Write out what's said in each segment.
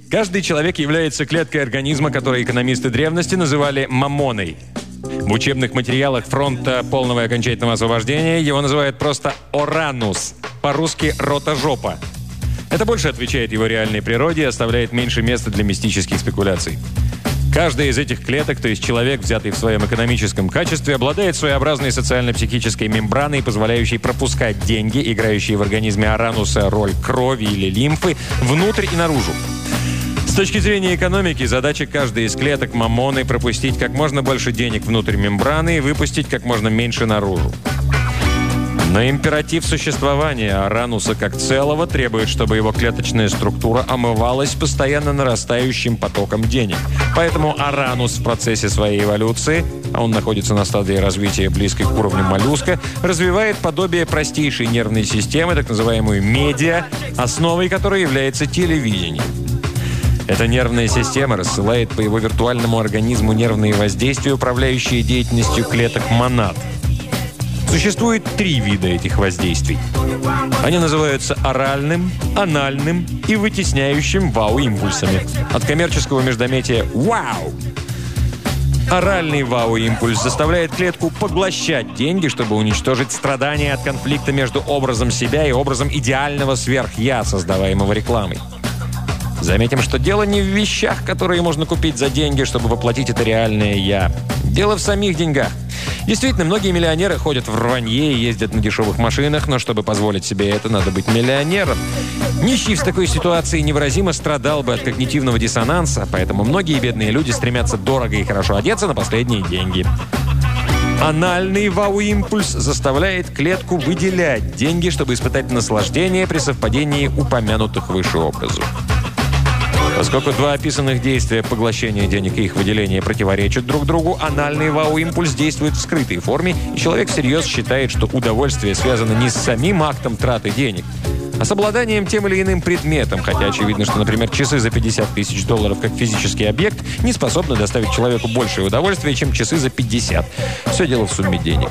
Каждый человек является клеткой организма, который экономисты древности называли мамоной. В учебных материалах фронта полного и окончательного освобождения его называют просто оранус, по-русски рота-жопа. Это больше отвечает его реальной природе и оставляет меньше места для мистических спекуляций. Каждая из этих клеток, то есть человек, взятый в своем экономическом качестве, обладает своеобразной социально-психической мембраной, позволяющей пропускать деньги, играющие в организме орануса роль крови или лимфы, внутрь и наружу. С точки зрения экономики, задача каждой из клеток мамоны пропустить как можно больше денег внутрь мембраны и выпустить как можно меньше наружу. Но императив существования орануса как целого требует, чтобы его клеточная структура омывалась постоянно нарастающим потоком денег. Поэтому оранус в процессе своей эволюции, а он находится на стадии развития близкой к уровню моллюска, развивает подобие простейшей нервной системы, так называемую медиа, основой которой является телевидение. Эта нервная система рассылает по его виртуальному организму нервные воздействия, управляющие деятельностью клеток монад. Существует 3 вида этих воздействий. Они называются оральным, анальным и вытесняющим вау-импульсами. От коммерческого междометия «вау». Оральный вау-импульс заставляет клетку поглощать деньги, чтобы уничтожить страдания от конфликта между образом себя и образом идеального сверх-я, создаваемого рекламой. Заметим, что дело не в вещах, которые можно купить за деньги, чтобы воплотить это реальное «я». Дело в самих деньгах. Действительно, многие миллионеры ходят в рванье и ездят на дешевых машинах, но чтобы позволить себе это, надо быть миллионером. Нищий в такой ситуации невыразимо страдал бы от когнитивного диссонанса, поэтому многие бедные люди стремятся дорого и хорошо одеться на последние деньги. Анальный вау-импульс заставляет клетку выделять деньги, чтобы испытать наслаждение при совпадении упомянутых выше образов. Поскольку 2 описанных действия поглощения денег и их выделения противоречат друг другу, анальный вау-импульс действует в скрытой форме, и человек всерьез считает, что удовольствие связано не с самим актом траты денег, а с обладанием тем или иным предметом, хотя очевидно, что, например, часы за $50 тысяч как физический объект не способны доставить человеку большее удовольствие, чем часы за 50. Все дело в сумме денег.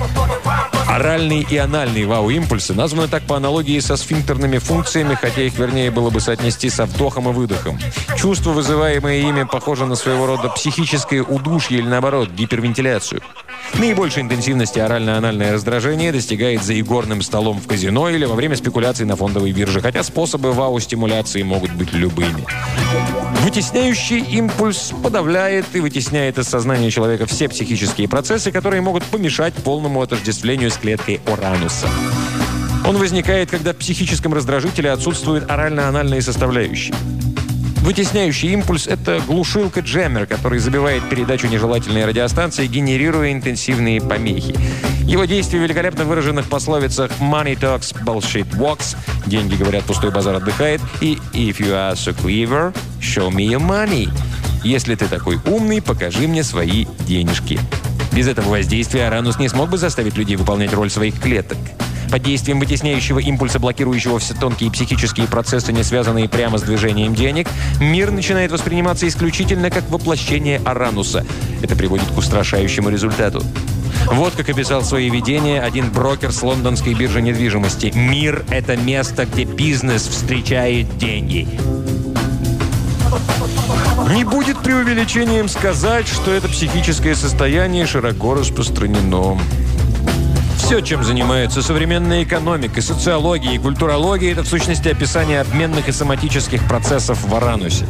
Оральный и анальный вау-импульсы названы так по аналогии со сфинктерными функциями, хотя их вернее было бы соотнести со вдохом и выдохом. Чувство, вызываемое ими, похоже на своего рода психическое удушье или, наоборот, гипервентиляцию. Наибольшей интенсивности орально-анальное раздражение достигает за игорным столом в казино или во время спекуляций на фондовой бирже, хотя способы вау-стимуляции могут быть любыми. Вытесняющий импульс подавляет и вытесняет из сознания человека все психические процессы, которые могут помешать полному отождествлению с клеткой орануса. Он возникает, когда в психическом раздражителе отсутствуют орально-анальные составляющие. Вытесняющий импульс – это глушилка-джеммер, который забивает передачу нежелательной радиостанции, генерируя интенсивные помехи. Его действие великолепно выражено в пословицах «Money talks, bullshit walks» – «Деньги говорят, пустой базар отдыхает» и «If you are so clever, show me your money» – «Если ты такой умный, покажи мне свои денежки». Без этого воздействия оранус не смог бы заставить людей выполнять роль своих клеток. Под действием вытесняющего импульса, блокирующего все тонкие психические процессы, не связанные прямо с движением денег, мир начинает восприниматься исключительно как воплощение орануса. Это приводит к устрашающему результату. Вот как описал свои видения один брокер с лондонской биржи недвижимости. «Мир – это место, где бизнес встречает деньги». Не будет преувеличением сказать, что это психическое состояние широко распространено. Все, чем занимается современная экономика, социология и культурология, это в сущности описание обменных и соматических процессов в оранусе.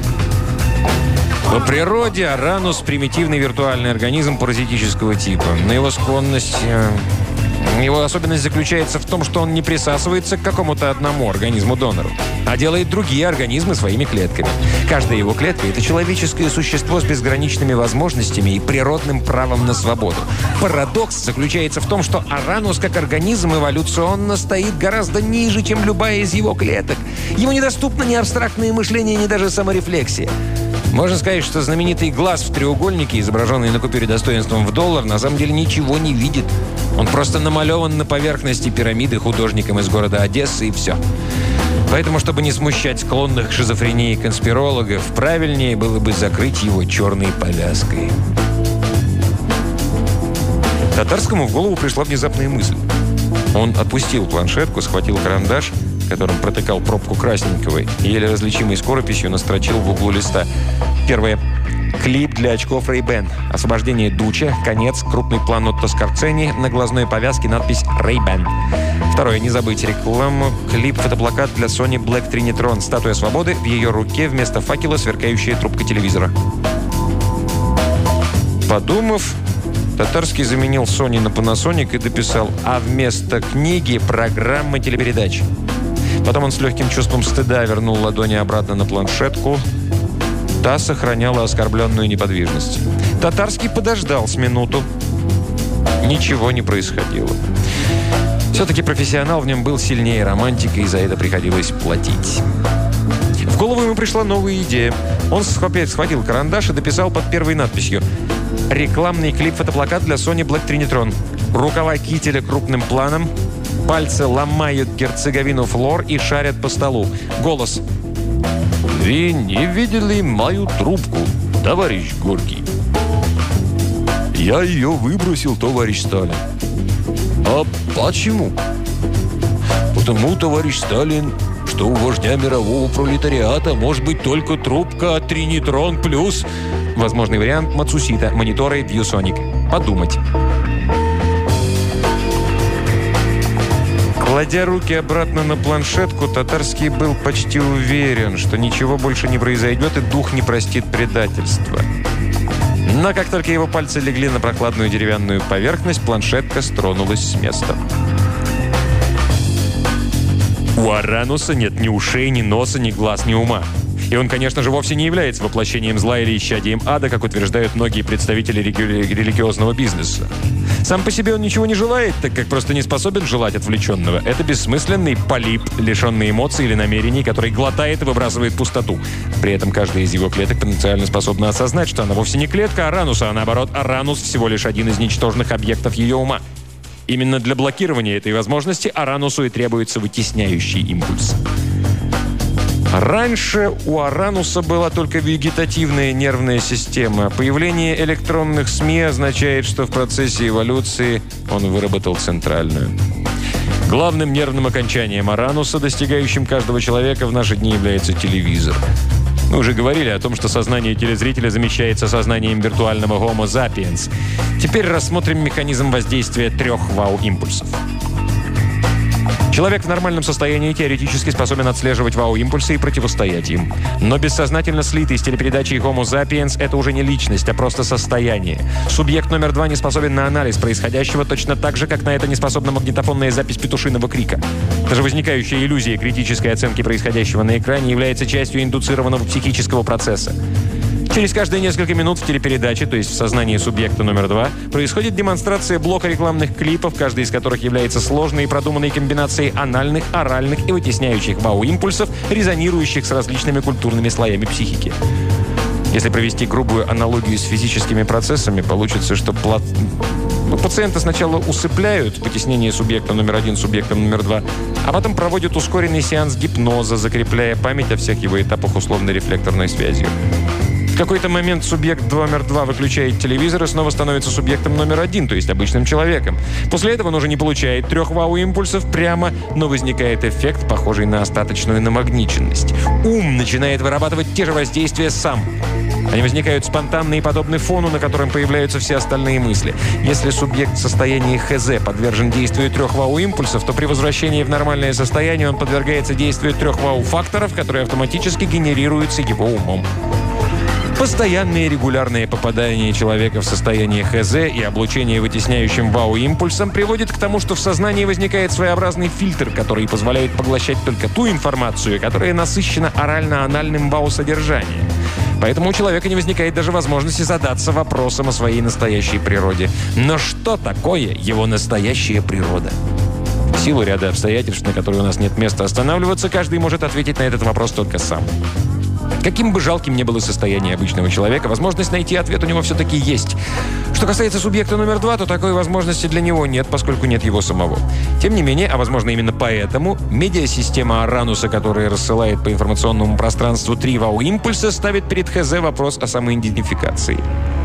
По природе оранус – примитивный виртуальный организм паразитического типа. На его склонность... Его особенность заключается в том, что он не присасывается к какому-то одному организму-донору, а делает другие организмы своими клетками. Каждая его клетка – это человеческое существо с безграничными возможностями и природным правом на свободу. Парадокс заключается в том, что оранус как организм эволюционно стоит гораздо ниже, чем любая из его клеток. Ему недоступно ни абстрактное мышление, ни даже саморефлексия. Можно сказать, что знаменитый глаз в треугольнике, изображенный на купюре достоинством в $1, на самом деле ничего не видит. Он просто намалеван на поверхности пирамиды художником из города Одессы, и все. Поэтому, чтобы не смущать склонных к шизофрении конспирологов, правильнее было бы закрыть его черной повязкой. Татарскому в голову пришла внезапная мысль. Он отпустил планшетку, схватил карандаш которым протыкал пробку красненького, и еле различимой скорописью настрочил в углу листа. Первое. Клип для очков Ray-Ban. Освобождение дуча. Конец. Крупный план Отто Скорцени. На глазной повязке надпись Ray-Ban. Второе. Не забыть рекламу. Клип, фотоплакат для Sony Black Trinitron. Статуя свободы. В ее руке вместо факела сверкающая трубка телевизора. Подумав, Татарский заменил Sony на Panasonic и дописал: а вместо книги программа телепередач. Потом он с легким чувством стыда вернул ладони обратно на планшетку. Та сохраняла оскорбленную неподвижность. Татарский подождал с минуту. Ничего не происходило. Все-таки профессионал в нем был сильнее романтика, и за это приходилось платить. В голову ему пришла новая идея. Он схватил карандаш и дописал под первой надписью: рекламный клип-фотоплакат для Sony Black Trinitron. Рукава кителя крупным планом. Пальцы ломают герцеговину флор и шарят по столу. Голос: «Вы не видели мою трубку, товарищ Горький?» «Я ее выбросил, товарищ Сталин». «А почему?» «Потому, товарищ Сталин, что у вождя мирового пролетариата может быть только трубка от Trinitron Plus». Возможный вариант: Мацусита, мониторы ViewSonic. Подумать. Кладя руки обратно на планшетку, Татарский был почти уверен, что ничего больше не произойдет и дух не простит предательства. Но как только его пальцы легли на прохладную деревянную поверхность, планшетка стронулась с места. У Арануса нет ни ушей, ни носа, ни глаз, ни ума. И он, конечно же, вовсе не является воплощением зла или исчадием ада, как утверждают многие представители религиозного бизнеса. Сам по себе он ничего не желает, так как просто не способен желать отвлеченного. Это бессмысленный полип, лишенный эмоций или намерений, который глотает и выбрасывает пустоту. При этом каждая из его клеток потенциально способна осознать, что она вовсе не клетка Арануса, а наоборот, Аранус всего лишь один из ничтожных объектов ее ума. Именно для блокирования этой возможности Аранусу и требуется вытесняющий импульс. Раньше у Арануса была только вегетативная нервная система. Появление электронных СМИ означает, что в процессе эволюции он выработал центральную. Главным нервным окончанием Арануса, достигающим каждого человека в наши дни, является телевизор. Мы уже говорили о том, что сознание телезрителя замещается сознанием виртуального Homo sapiens. Теперь рассмотрим механизм воздействия 3 вау-импульсов. Человек в нормальном состоянии теоретически способен отслеживать вау-импульсы и противостоять им. Но бессознательно слитый с телепередачей Homo sapiens – это уже не личность, а просто состояние. Субъект номер 2 не способен на анализ происходящего точно так же, как на это не способна магнитофонная запись петушиного крика. Даже возникающая иллюзия критической оценки происходящего на экране является частью индуцированного психического процесса. Через каждые несколько минут в телепередаче, то есть в сознании субъекта номер 2, происходит демонстрация блока рекламных клипов, каждый из которых является сложной и продуманной комбинацией анальных, оральных и вытесняющих вау-импульсов, резонирующих с различными культурными слоями психики. Если провести грубую аналогию с физическими процессами, получится, что пациента сначала усыпляют, потеснение субъекта номер 1 субъектом номер 2, а потом проводят ускоренный сеанс гипноза, закрепляя память о всех его этапах условно-рефлекторной связью. В какой-то момент субъект номер 2 выключает телевизор и снова становится субъектом номер 1, то есть обычным человеком. После этого он уже не получает 3 вау-импульсов прямо, но возникает эффект, похожий на остаточную намагниченность. Ум начинает вырабатывать те же воздействия сам. Они возникают спонтанно и подобны фону, на котором появляются все остальные мысли. Если субъект в состоянии ХЗ подвержен действию 3 вау-импульсов, то при возвращении в нормальное состояние он подвергается действию 3 вау-факторов, которые автоматически генерируются его умом. Постоянное и регулярное попадание человека в состояние ХЗ и облучение вытесняющим вау-импульсом приводит к тому, что в сознании возникает своеобразный фильтр, который позволяет поглощать только ту информацию, которая насыщена орально-анальным вау-содержанием. Поэтому у человека не возникает даже возможности задаться вопросом о своей настоящей природе. Но что такое его настоящая природа? В силу ряда обстоятельств, на которые у нас нет места останавливаться, каждый может ответить на этот вопрос только сам. Каким бы жалким ни было состояние обычного человека, возможность найти ответ у него все-таки есть. Что касается субъекта номер 2, то такой возможности для него нет, поскольку нет его самого. Тем не менее, а возможно именно поэтому, медиасистема Арануса, которая рассылает по информационному пространству 3 вау-импульса, ставит перед ХЗ вопрос о самоидентификации.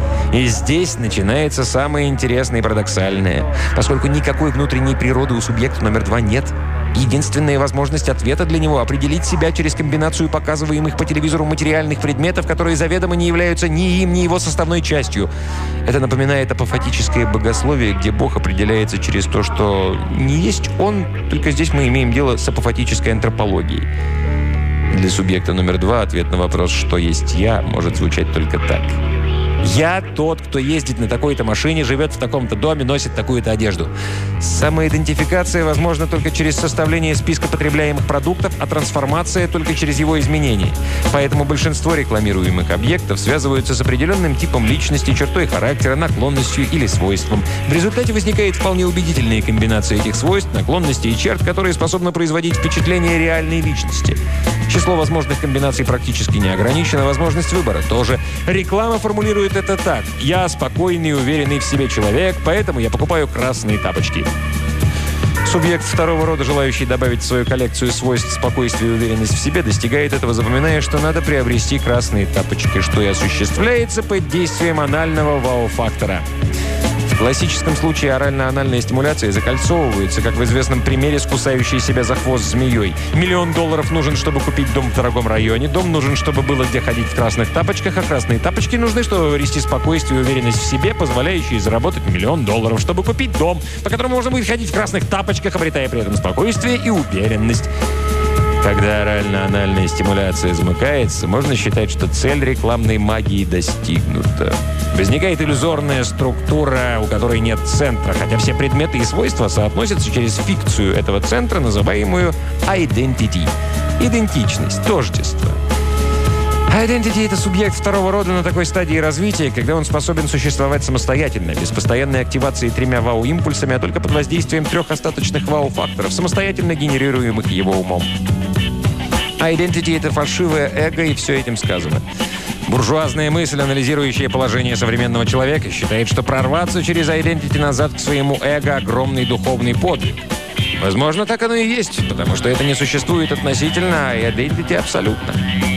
И здесь начинается самое интересное и парадоксальное. Поскольку никакой внутренней природы у субъекта номер 2 нет, Единственная возможность ответа для него – определить себя через комбинацию показываемых по телевизору материальных предметов, которые заведомо не являются ни им, ни его составной частью. Это напоминает апофатическое богословие, где Бог определяется через то, что не есть Он, только здесь мы имеем дело с апофатической антропологией. Для субъекта номер 2 ответ на вопрос «что есть я» может звучать только так. Я тот, кто ездит на такой-то машине, живет в таком-то доме, носит такую-то одежду. Самоидентификация возможна только через составление списка потребляемых продуктов, а трансформация только через его изменение. Поэтому большинство рекламируемых объектов связываются с определенным типом личности, чертой характера, наклонностью или свойством. В результате возникает вполне убедительная комбинация этих свойств, наклонностей и черт, которые способны производить впечатление реальной личности. Число возможных комбинаций практически не ограничено, возможность выбора тоже. Реклама формулирует это так. Я спокойный и уверенный в себе человек, поэтому я покупаю красные тапочки. Субъект второго рода, желающий добавить в свою коллекцию свойств спокойствия и уверенность в себе, достигает этого, запоминая, что надо приобрести красные тапочки, что и осуществляется под действием анального вау-фактора. В классическом случае орально-анальная стимуляция закольцовывается, как в известном примере с кусающей себя за хвост змеей. $1 миллион нужен, чтобы купить дом в дорогом районе, дом нужен, чтобы было где ходить в красных тапочках, а красные тапочки нужны, чтобы вести спокойствие и уверенность в себе, позволяющие заработать $1 миллион, чтобы купить дом, по которому можно будет ходить в красных тапочках, обретая при этом спокойствие и уверенность. Когда орально-анальная стимуляция замыкается, можно считать, что цель рекламной магии достигнута. Возникает иллюзорная структура, у которой нет центра, хотя все предметы и свойства соотносятся через фикцию этого центра, называемую identity. Идентичность, тождество. Identity – это субъект второго рода на такой стадии развития, когда он способен существовать самостоятельно, без постоянной активации 3 вау-импульсами, а только под воздействием 3 остаточных вау-факторов, самостоятельно генерируемых его умом. Identity – это фальшивое эго, и все этим сказано. Буржуазная мысль, анализирующая положение современного человека, считает, что прорваться через identity назад к своему эго – огромный духовный подвиг. Возможно, так оно и есть, потому что это не существует относительно, а identity – абсолютно.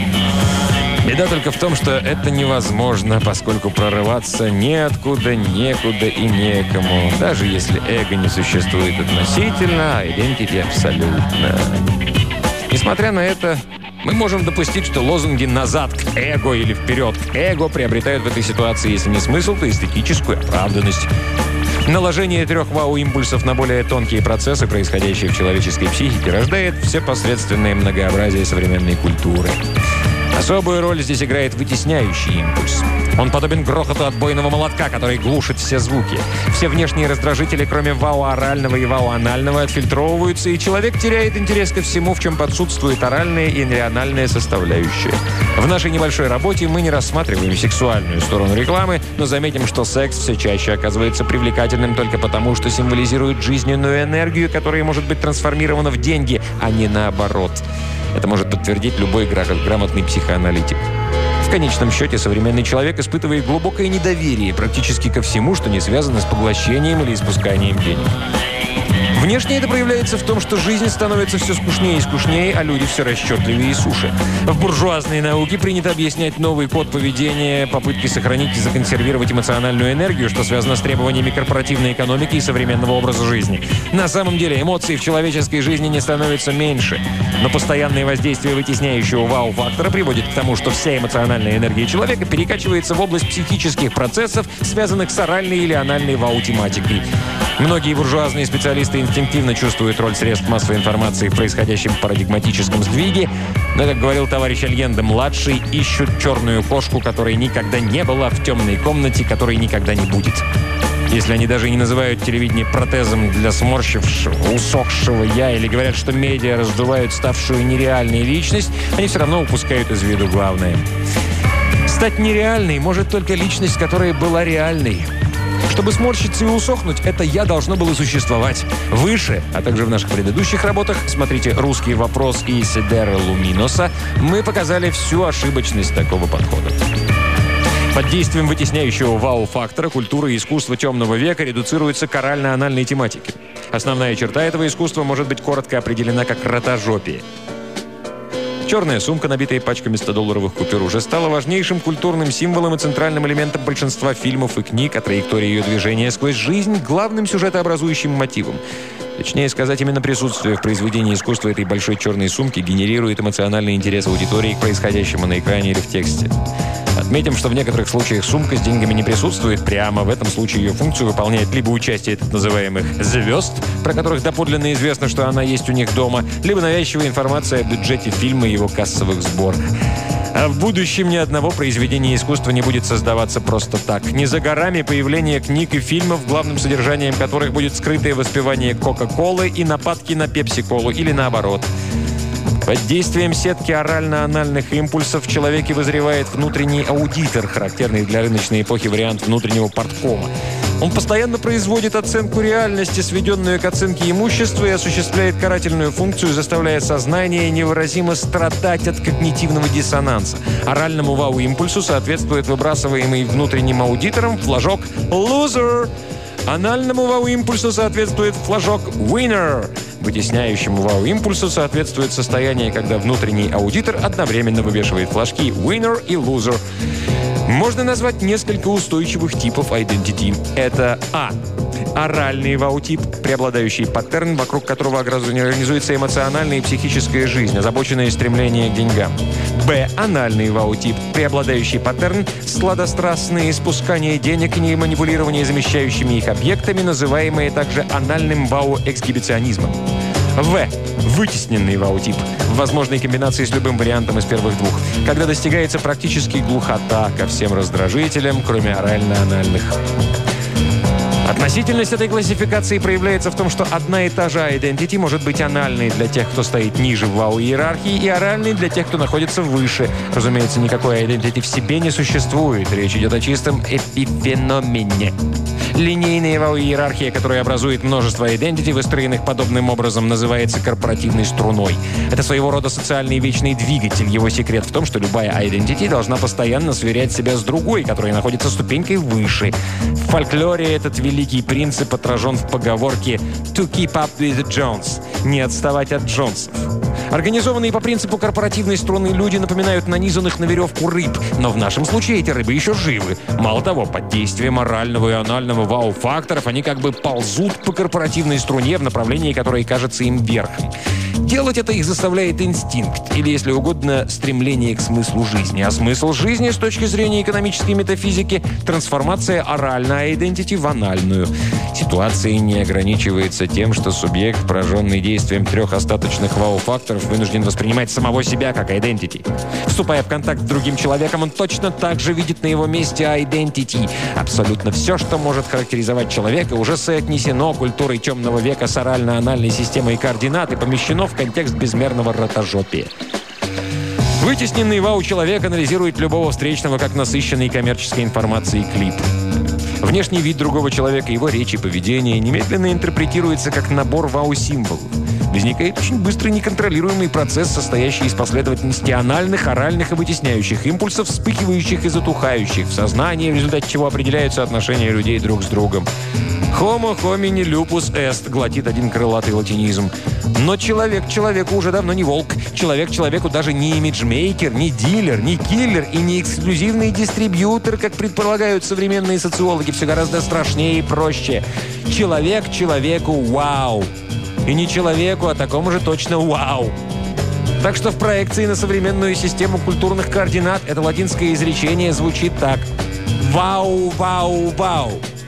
Беда только в том, что это невозможно, поскольку прорываться неоткуда, некуда и некому. Даже если эго не существует относительно, а identity абсолютно. Несмотря на это, мы можем допустить, что лозунги «назад к эго» или «вперед к эго» приобретают в этой ситуации, если не смысл, то эстетическую оправданность. Наложение 3 вау-импульсов на более тонкие процессы, происходящие в человеческой психике, рождает всепосредственное многообразие современной культуры. Особую роль здесь играет вытесняющий импульс. Он подобен грохоту отбойного молотка, который глушит все звуки. Все внешние раздражители, кроме вау-орального и вау-анального, отфильтровываются, и человек теряет интерес ко всему, в чем подсутствует оральная и неональная составляющая. В нашей небольшой работе мы не рассматриваем сексуальную сторону рекламы, но заметим, что секс все чаще оказывается привлекательным только потому, что символизирует жизненную энергию, которая может быть трансформирована в деньги, а не наоборот. Это может подтвердить любой грамотный психоаналитик. В конечном счете, современный человек испытывает глубокое недоверие практически ко всему, что не связано с поглощением или испусканием денег. Внешне это проявляется в том, что жизнь становится все скучнее и скучнее, а люди все расчетливее и суше. В буржуазной науке принято объяснять новый код поведения, попытки сохранить и законсервировать эмоциональную энергию, что связано с требованиями корпоративной экономики и современного образа жизни. На самом деле эмоции в человеческой жизни не становятся меньше, но постоянное воздействие вытесняющего вау-фактора приводит к тому, что вся эмоциональная энергия человека перекачивается в область психических процессов, связанных с оральной или анальной вау-тематикой. Многие буржуазные специалисты инстинктивно чувствуют роль средств массовой информации в происходящем парадигматическом сдвиге, но, как говорил товарищ Альенде-младший, ищут черную кошку, которой никогда не было, в темной комнате, которой никогда не будет. Если они даже не называют телевидение протезом для сморщившего, усохшего «я» или говорят, что медиа раздувают ставшую нереальной личность, они все равно упускают из виду главное. Стать нереальной может только личность, которая была реальной. Чтобы сморщиться и усохнуть, это «я» должно было существовать. Выше, а также в наших предыдущих работах, смотрите «Русский вопрос» и «Седера Луминоса», мы показали всю ошибочность такого подхода. Под действием вытесняющего вау-фактора культура и искусство темного века редуцируются к орально-анальной тематике. Основная черта этого искусства может быть коротко определена как ротожопие. Черная сумка, набитая пачками 100-долларовых купюр, уже стала важнейшим культурным символом и центральным элементом большинства фильмов и книг, а траектория ее движения сквозь жизнь – главным сюжетообразующим мотивом. Точнее сказать, именно присутствие в произведении искусства этой большой черной сумки генерирует эмоциональный интерес аудитории к происходящему на экране или в тексте. Отметим, что в некоторых случаях сумка с деньгами не присутствует прямо. В этом случае ее функцию выполняет либо участие так называемых «звезд», про которых доподлинно известно, что она есть у них дома, либо навязчивая информация о бюджете фильма и его кассовых сборах. А в будущем ни одного произведения искусства не будет создаваться просто так. Не за горами появление книг и фильмов, главным содержанием которых будет скрытое воспевание Кока-Колы и нападки на Пепси-Колу, или наоборот. Под действием сетки орально-анальных импульсов в человеке вызревает внутренний аудитор, характерный для рыночной эпохи вариант внутреннего парткома. Он постоянно производит оценку реальности, сведенную к оценке имущества, и осуществляет карательную функцию, заставляя сознание невыразимо страдать от когнитивного диссонанса. Оральному вау-импульсу соответствует выбрасываемый внутренним аудитором флажок «Loser». Анальному вау-импульсу соответствует флажок «Winner». Вытесняющему вау-импульсу соответствует состояние, когда внутренний аудитор одновременно вывешивает флажки «Winner» и «Loser». Можно назвать несколько устойчивых типов identity. Это А. Оральный вау-тип, преобладающий паттерн, вокруг которого организуется эмоциональная и психическая жизнь, озабоченное стремление к деньгам. Б. Анальный вау-тип, преобладающий паттерн, сладострастное испускание денег и манипулирование замещающими их объектами, называемые также анальным вау-эксгибиционизмом. В. Вытесненный вау-тип, в возможной комбинации с любым вариантом из первых двух, когда достигается практически глухота ко всем раздражителям, кроме орально-анальных. Относительность этой классификации проявляется в том, что одна и та же identity может быть анальной для тех, кто стоит ниже в вау-иерархии, и оральной для тех, кто находится выше. Разумеется, никакой identity в себе не существует. Речь идет о чистом эпифеномене. Линейная вау-иерархия, которая образует множество identity, выстроенных подобным образом, называется корпоративной струной. Это своего рода социальный вечный двигатель. Его секрет в том, что любая identity должна постоянно сверять себя с другой, которая находится ступенькой выше. В фольклоре этот великий принцип отражен в поговорке «to keep up with the Jones» – «не отставать от Джонсов». Организованные по принципу корпоративной струны люди напоминают нанизанных на веревку рыб, но в нашем случае эти рыбы еще живы. Мало того, под действием морального и анального вау-факторов они как бы ползут по корпоративной струне в направлении, которое кажется им верхом. Делать это их заставляет инстинкт, или, если угодно, стремление к смыслу жизни. А смысл жизни с точки зрения экономической метафизики – трансформация оральной identity в анальную. Ситуация не ограничивается тем, что субъект, пораженный действием 3 остаточных вау-факторов, вынужден воспринимать самого себя как identity. Вступая в контакт с другим человеком, он точно так же видит на его месте identity. Абсолютно все, что может характеризовать человека, уже соотнесено культурой темного века с орально-анальной системой координат и помещено в контекст безмерного ротожопия. Вытесненный вау-человек анализирует любого встречного как насыщенный коммерческой информацией клип. Внешний вид другого человека, его речь и поведение немедленно интерпретируется как набор вау-символов. Возникает очень быстрый неконтролируемый процесс, состоящий из последовательности анальных, оральных и вытесняющих импульсов, вспыхивающих и затухающих в сознании, в результате чего определяются отношения людей друг с другом. «Homo homini lupus est» глотит один крылатый латинизм. Но человек человеку уже давно не волк. Человек человеку даже не имиджмейкер, не дилер, не киллер и не эксклюзивный дистрибьютор, как предполагают современные социологи. Все гораздо страшнее и проще. Человек человеку вау. И не человеку, а такому же точно вау. Так что в проекции на современную систему культурных координат это латинское изречение звучит так: «Вау, вау, вау».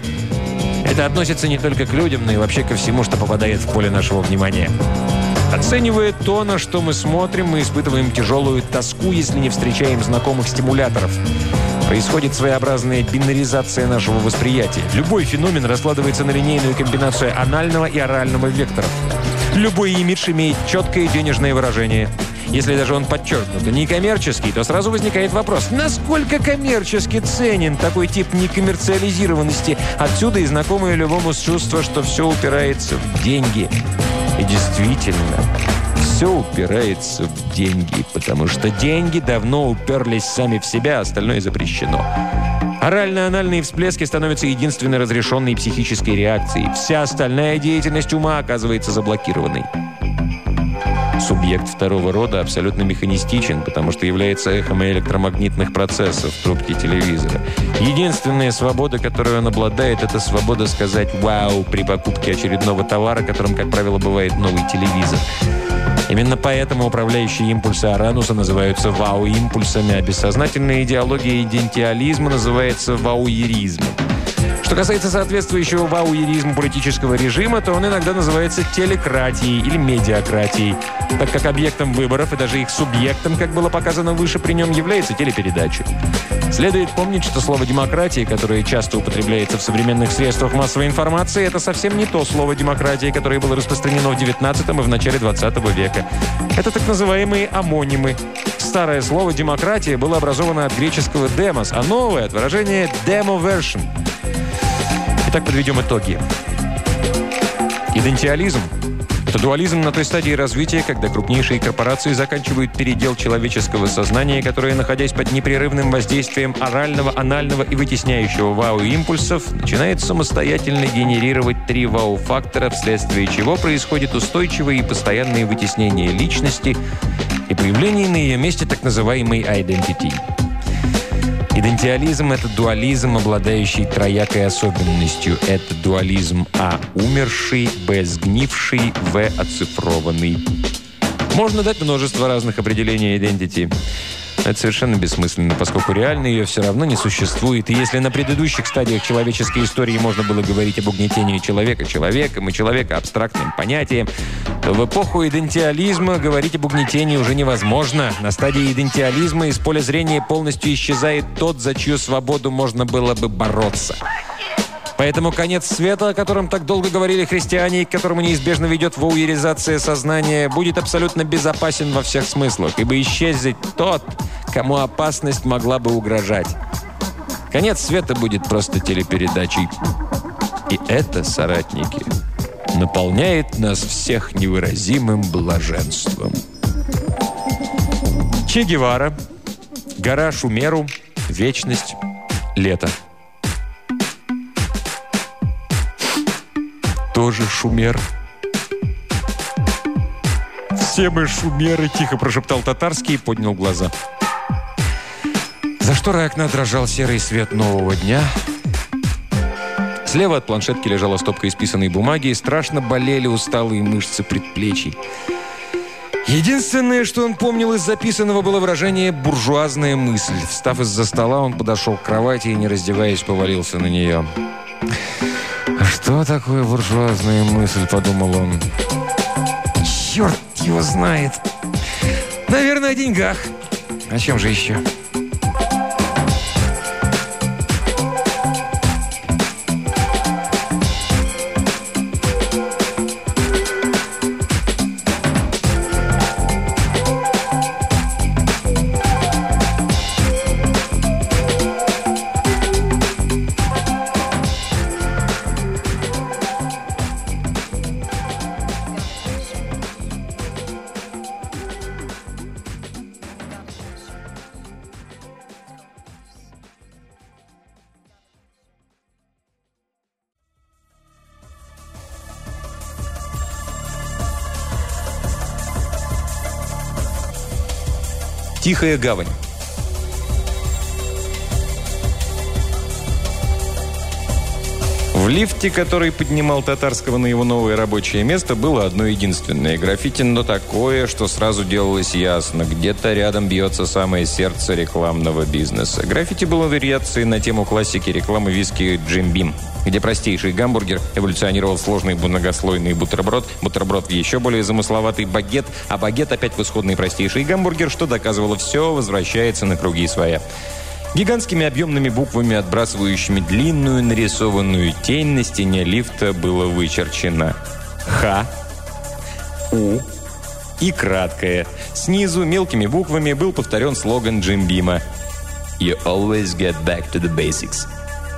Это относится не только к людям, но и вообще ко всему, что попадает в поле нашего внимания. Оценивая то, на что мы смотрим, мы испытываем тяжелую тоску, если не встречаем знакомых стимуляторов. Происходит своеобразная бинаризация нашего восприятия. Любой феномен раскладывается на линейную комбинацию анального и орального векторов. Любой имидж имеет четкое денежное выражение. Если даже он подчеркнут некоммерческий, то сразу возникает вопрос, насколько коммерчески ценен такой тип некоммерциализированности? Отсюда и знакомое любому чувство, что все упирается в деньги. И действительно, все упирается в деньги, потому что деньги давно уперлись сами в себя, остальное запрещено. Орально-анальные всплески становятся единственной разрешенной психической реакцией. Вся остальная деятельность ума оказывается заблокированной. Субъект второго рода абсолютно механистичен, потому что является эхом электромагнитных процессов в трубке телевизора. Единственная свобода, которой он обладает, это свобода сказать «вау» при покупке очередного товара, которым, как правило, бывает новый телевизор. Именно поэтому управляющие импульсы Орануса называются вау-импульсами, а бессознательная идеология идентиализма называется вауеризмом. Что касается соответствующего вауеризму политического режима, то он иногда называется телекратией или медиакратией, так как объектом выборов и даже их субъектом, как было показано выше, при нем является телепередача. Следует помнить, что слово «демократия», которое часто употребляется в современных средствах массовой информации, это совсем не то слово «демократия», которое было распространено в XIX и в начале XX века. Это так называемые амонимы. Старое слово «демократия» было образовано от греческого «demos», а новое – от выражения «demo version». Итак, подведем итоги. Идентиализм – это дуализм на той стадии развития, когда крупнейшие корпорации заканчивают передел человеческого сознания, которое, находясь под непрерывным воздействием орального, анального и вытесняющего вау-импульсов, начинает самостоятельно генерировать 3 вау-фактора, вследствие чего происходит устойчивое и постоянное вытеснение личности и появление на ее месте так называемой identity. Идентиализм – это дуализм, обладающий троякой особенностью. Это дуализм А – умерший, Б – сгнивший, В – оцифрованный. Можно дать множество разных определений identity. Это совершенно бессмысленно, поскольку реально ее все равно не существует. И если на предыдущих стадиях человеческой истории можно было говорить об угнетении человека человеком и человека абстрактным понятием, то в эпоху идентиализма говорить об угнетении уже невозможно. На стадии идентиализма из поля зрения полностью исчезает тот, за чью свободу можно было бы бороться. Поэтому конец света, о котором так долго говорили христиане и к которому неизбежно ведет вауеризация сознания, будет абсолютно безопасен во всех смыслах, ибо исчезнет тот, кому опасность могла бы угрожать. Конец света будет просто телепередачей. И это, соратники, наполняет нас всех невыразимым блаженством. Че Гевара, гора Шумеру, вечность, лето. Тоже шумер. «Все мы шумеры», – тихо прошептал Татарский и поднял глаза. За шторой окна дрожал серый свет нового дня. Слева от планшетки лежала стопка исписанной бумаги, и страшно болели усталые мышцы предплечий. Единственное, что он помнил из записанного, было выражение «буржуазная мысль». Встав из-за стола, он подошел к кровати и, не раздеваясь, повалился на нее. «Что такое буржуазная мысль?» – подумал он. «Черт его знает! Наверное, о деньгах. О чем же еще?» Тихая гавань. В лифте, который поднимал Татарского на его новое рабочее место, было одно единственное граффити, но такое, что сразу делалось ясно. Где-то рядом бьется самое сердце рекламного бизнеса. Граффити было вариацией на тему классики рекламы виски «Джим Бим», где простейший гамбургер эволюционировал в сложный многослойный бутерброд, бутерброд в еще более замысловатый багет, а багет опять в исходный простейший гамбургер, что доказывало, все возвращается на круги своя. Гигантскими объемными буквами, отбрасывающими длинную нарисованную тень, на стене лифта было вычерчено «Х», «У» и краткое. Снизу мелкими буквами был повторен слоган Джим Бима «You always get back to the basics».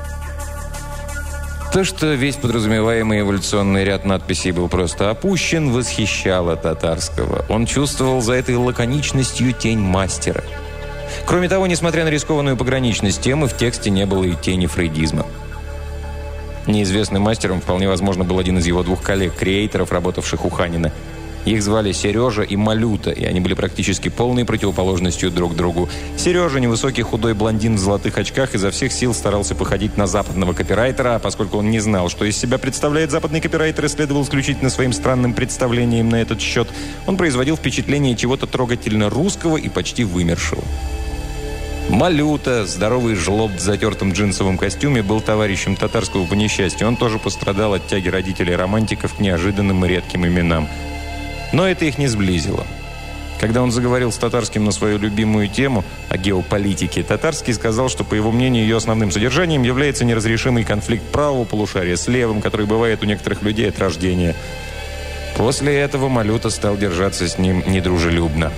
То, что весь подразумеваемый эволюционный ряд надписей был просто опущен, восхищало Татарского. Он чувствовал за этой лаконичностью тень мастера. Кроме того, несмотря на рискованную пограничность темы, в тексте не было и тени фрейдизма. Неизвестным мастером вполне возможно был один из его двух коллег, креаторов, работавших у Ханина. Их звали Сережа и Малюта, и они были практически полной противоположностью друг другу. Сережа, невысокий худой блондин в золотых очках, изо всех сил старался походить на западного копирайтера, а поскольку он не знал, что из себя представляет западный копирайтер, и следовал исключительно своим странным представлениям на этот счет, он производил впечатление чего-то трогательно русского и почти вымершего. Малюта, здоровый жлоб в затертом джинсовом костюме, был товарищем Татарского по несчастью. Он тоже пострадал от тяги родителей-романтиков к неожиданным и редким именам. Но это их не сблизило. Когда он заговорил с Татарским на свою любимую тему о геополитике, Татарский сказал, что, по его мнению, ее основным содержанием является неразрешимый конфликт правого полушария с левым, который бывает у некоторых людей от рождения. После этого Малюта стал держаться с ним недружелюбно.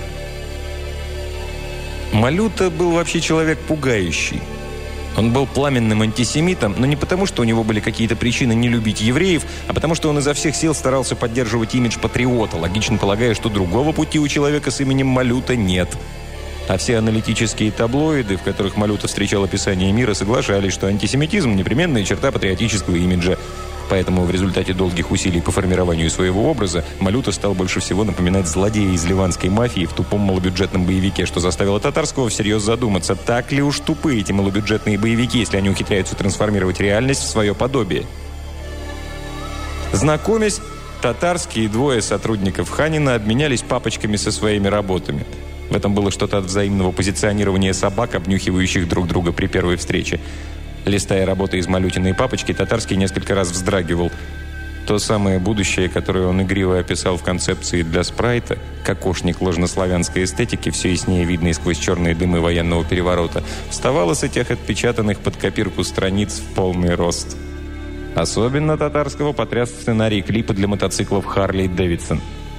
Малюта был вообще человек пугающий. Он был пламенным антисемитом, но не потому, что у него были какие-то причины не любить евреев, а потому, что он изо всех сил старался поддерживать имидж патриота, логично полагая, что другого пути у человека с именем Малюта нет. А все аналитические таблоиды, в которых Малюта встречал описание мира, соглашались, что антисемитизм – непременная черта патриотического имиджа. Поэтому в результате долгих усилий по формированию своего образа Малюта стал больше всего напоминать злодея из ливанской мафии в тупом малобюджетном боевике, что заставило Татарского всерьез задуматься, так ли уж тупы эти малобюджетные боевики, если они ухитряются трансформировать реальность в свое подобие. Знакомясь, Татарский и двое сотрудников Ханина обменялись папочками со своими работами. В этом было что-то от взаимного позиционирования собак, обнюхивающих друг друга при первой встрече. Листая работы из Малютиной папочки, Татарский несколько раз вздрагивал. То самое будущее, которое он игриво описал в концепции для спрайта, кокошник ложнославянской эстетики, все яснее видный сквозь черные дымы военного переворота, вставало с этих отпечатанных под копирку страниц в полный рост. Особенно Татарского потряс сценарий клипа для мотоциклов «Харли Дэвидсон».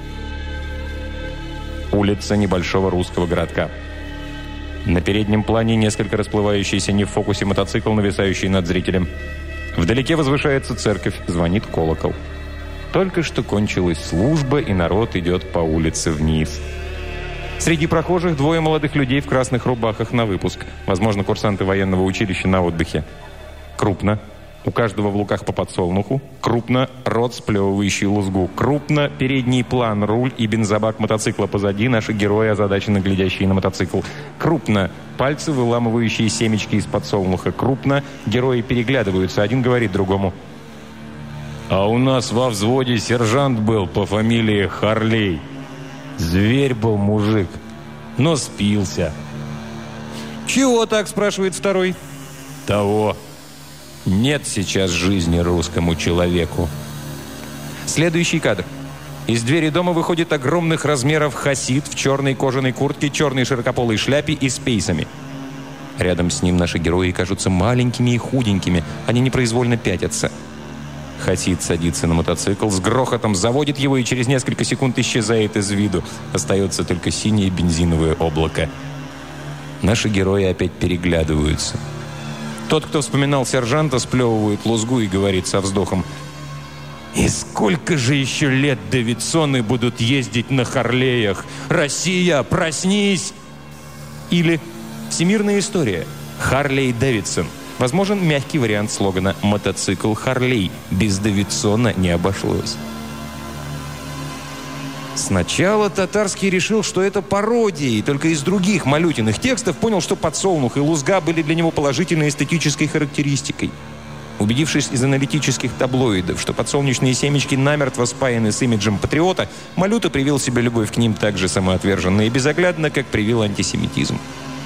Улица небольшого русского городка. На переднем плане несколько расплывающийся не в фокусе мотоцикл, нависающий над зрителем. Вдалеке возвышается церковь, звонит колокол. Только что кончилась служба, и народ идет по улице вниз. Среди прохожих двое молодых людей в красных рубахах на выпуск. Возможно, курсанты военного училища на отдыхе. Крупно. У каждого в луках по подсолнуху. Крупно рот, сплевывающий лузгу. Крупно передний план, руль и бензобак мотоцикла позади. Наши герои, озадаченно глядящие на мотоцикл. Крупно пальцы, выламывающие семечки из подсолнуха. Крупно герои переглядываются. Один говорит другому: «А у нас во взводе сержант был по фамилии Харлей. Зверь был мужик, но спился». «Чего так?» – спрашивает второй. «Того. Нет сейчас жизни русскому человеку». Следующий кадр. Из двери дома выходит огромных размеров хасид в черной кожаной куртке, черной широкополой шляпе и с пейсами. Рядом с ним наши герои кажутся маленькими и худенькими. Они непроизвольно пятятся. Хасид садится на мотоцикл, с грохотом заводит его и через несколько секунд исчезает из виду. Остается только синее бензиновое облако. Наши герои опять переглядываются. Тот, кто вспоминал сержанта, сплевывает лузгу и говорит со вздохом: «И сколько же еще лет Дэвидсоны будут ездить на Харлеях? Россия, проснись!» Или «Всемирная история. Харлей Дэвидсон». Возможен мягкий вариант слогана «Мотоцикл Харлей». Без Дэвидсона не обошлось. Сначала Татарский решил, что это пародия, и только из других Малютиных текстов понял, что подсолнух и лузга были для него положительной эстетической характеристикой. Убедившись из аналитических таблоидов, что подсолнечные семечки намертво спаяны с имиджем патриота, Малюта привил себе любовь к ним так же самоотверженно и безоглядно, как привил антисемитизм.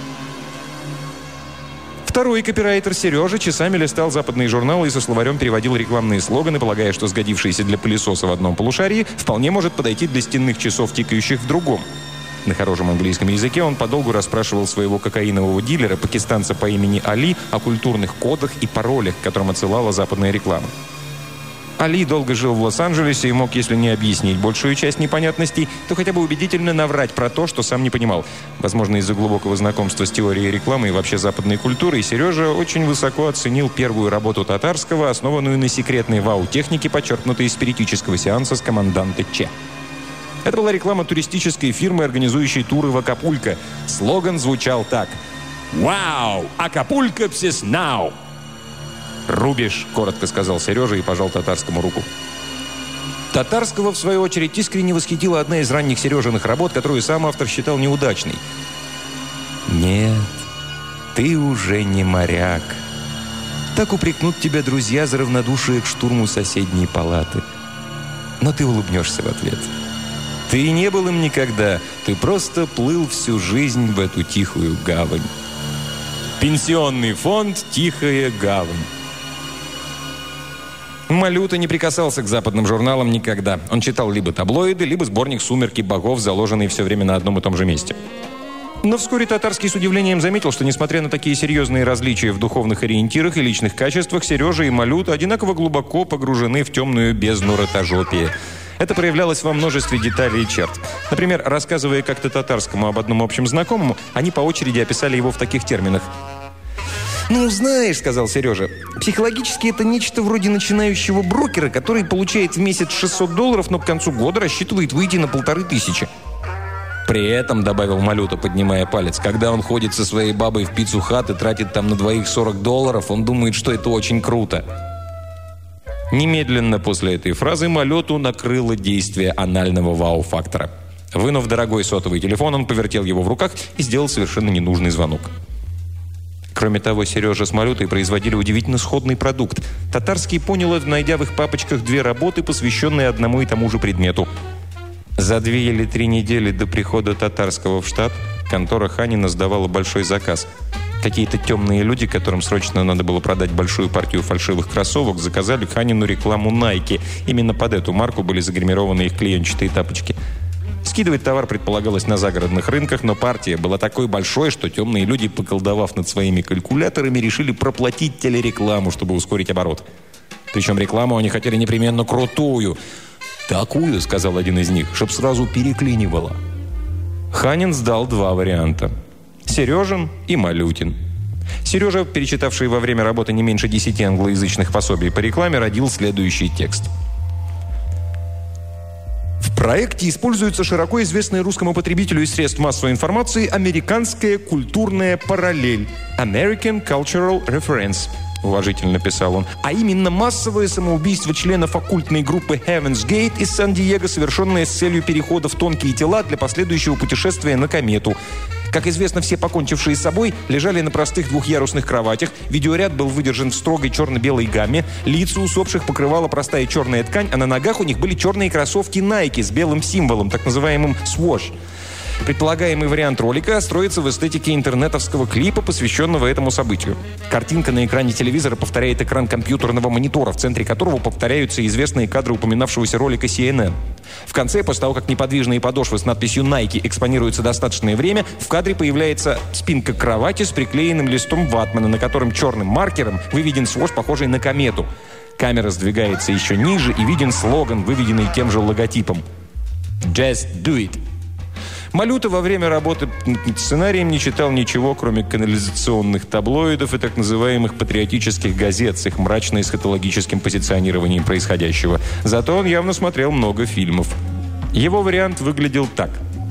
Второй копирайтер Сережа часами листал западные журналы и со словарем переводил рекламные слоганы, полагая, что сгодившийся для пылесоса в одном полушарии вполне может подойти для стенных часов, тикающих в другом. На хорошем английском языке он подолгу расспрашивал своего кокаинового дилера, пакистанца по имени Али, о культурных кодах и паролях, к которым отсылала западная реклама. Али долго жил в Лос-Анджелесе и мог, если не объяснить большую часть непонятностей, то хотя бы убедительно наврать про то, что сам не понимал. Возможно, из-за глубокого знакомства с теорией рекламы и вообще западной культурой, Сережа очень высоко оценил первую работу Татарского, основанную на секретной вау-технике, подчеркнутой из спиритического сеанса с команданта Че. Это была реклама туристической фирмы, организующей туры в Акапулько. Слоган звучал так: «Вау! Акапулько псис нау!» «Рубишь», — коротко сказал Сережа и пожал Татарскому руку. Татарского, в свою очередь, искренне восхитила одна из ранних Сережиных работ, которую сам автор считал неудачной. «Нет, ты уже не моряк. Так упрекнут тебя друзья за равнодушие к штурму соседней палаты. Но ты улыбнешься в ответ. Ты и не был им никогда, ты просто плыл всю жизнь в эту тихую гавань». Пенсионный фонд «Тихая гавань». Малюта не прикасался к западным журналам никогда. Он читал либо таблоиды, либо сборник «Сумерки богов», заложенный все время на одном и том же месте. Но вскоре Татарский с удивлением заметил, что, несмотря на такие серьезные различия в духовных ориентирах и личных качествах, Сережа и Малюта одинаково глубоко погружены в темную бездну ротожопия. Это проявлялось во множестве деталей и черт. Например, рассказывая как-то Татарскому об одном общем знакомому, они по очереди описали его в таких терминах. «Ну, знаешь, — сказал Сережа, — психологически это нечто вроде начинающего брокера, который получает в месяц $600, но к концу года рассчитывает выйти на 1500. При этом, — добавил Малюта, поднимая палец, — когда он ходит со своей бабой в пиццу-хат и тратит там на двоих $40, он думает, что это очень круто». Немедленно после этой фразы Малюту накрыло действие анального вау-фактора. Вынув дорогой сотовый телефон, он повертел его в руках и сделал совершенно ненужный звонок. Кроме того, Сережа с Малютой производили удивительно сходный продукт. Татарский понял это, найдя в их папочках 2 работы, посвященные одному и тому же предмету. За 2 или 3 недели до прихода Татарского в штат контора Ханина сдавала большой заказ. Какие-то темные люди, которым срочно надо было продать большую партию фальшивых кроссовок, заказали Ханину рекламу Nike. Именно под эту марку были загримированы их клеенчатые тапочки. Скидывать товар предполагалось на загородных рынках, но партия была такой большой, что темные люди, поколдовав над своими калькуляторами, решили проплатить телерекламу, чтобы ускорить оборот. Причем рекламу они хотели непременно крутую. «Такую, — сказал один из них, — чтоб сразу переклинивало». Ханин сдал 2 варианта. Сережин и Малютин. Сережа, перечитавший во время работы не меньше 10 англоязычных пособий по рекламе, родил следующий текст. В проекте используется широко известная русскому потребителю из средств массовой информации американская культурная параллель – American Cultural Reference, уважительно писал он, а именно массовое самоубийство членов оккультной группы Heaven's Gate из Сан-Диего, совершенное с целью перехода в тонкие тела для последующего путешествия на комету. Как известно, все покончившие с собой лежали на простых 2-ярусных кроватях, видеоряд был выдержан в строгой черно-белой гамме, лица усопших покрывала простая черная ткань, а на ногах у них были черные кроссовки Nike с белым символом, так называемым «swoosh». Предполагаемый вариант ролика строится в эстетике интернетовского клипа, посвященного этому событию. Картинка на экране телевизора повторяет экран компьютерного монитора, в центре которого повторяются известные кадры упоминавшегося ролика CNN. В конце, после того, как неподвижные подошвы с надписью Nike экспонируются достаточное время, в кадре появляется спинка кровати с приклеенным листом ватмана, на котором черным маркером выведен свож, похожий на комету. Камера сдвигается еще ниже, и виден слоган, выведенный тем же логотипом. «Just do it». Малюта во время работы над сценарием не читал ничего, кроме канализационных таблоидов и так называемых патриотических газет с их мрачно-эсхатологическим позиционированием происходящего. Зато он явно смотрел много фильмов. Его вариант выглядел так.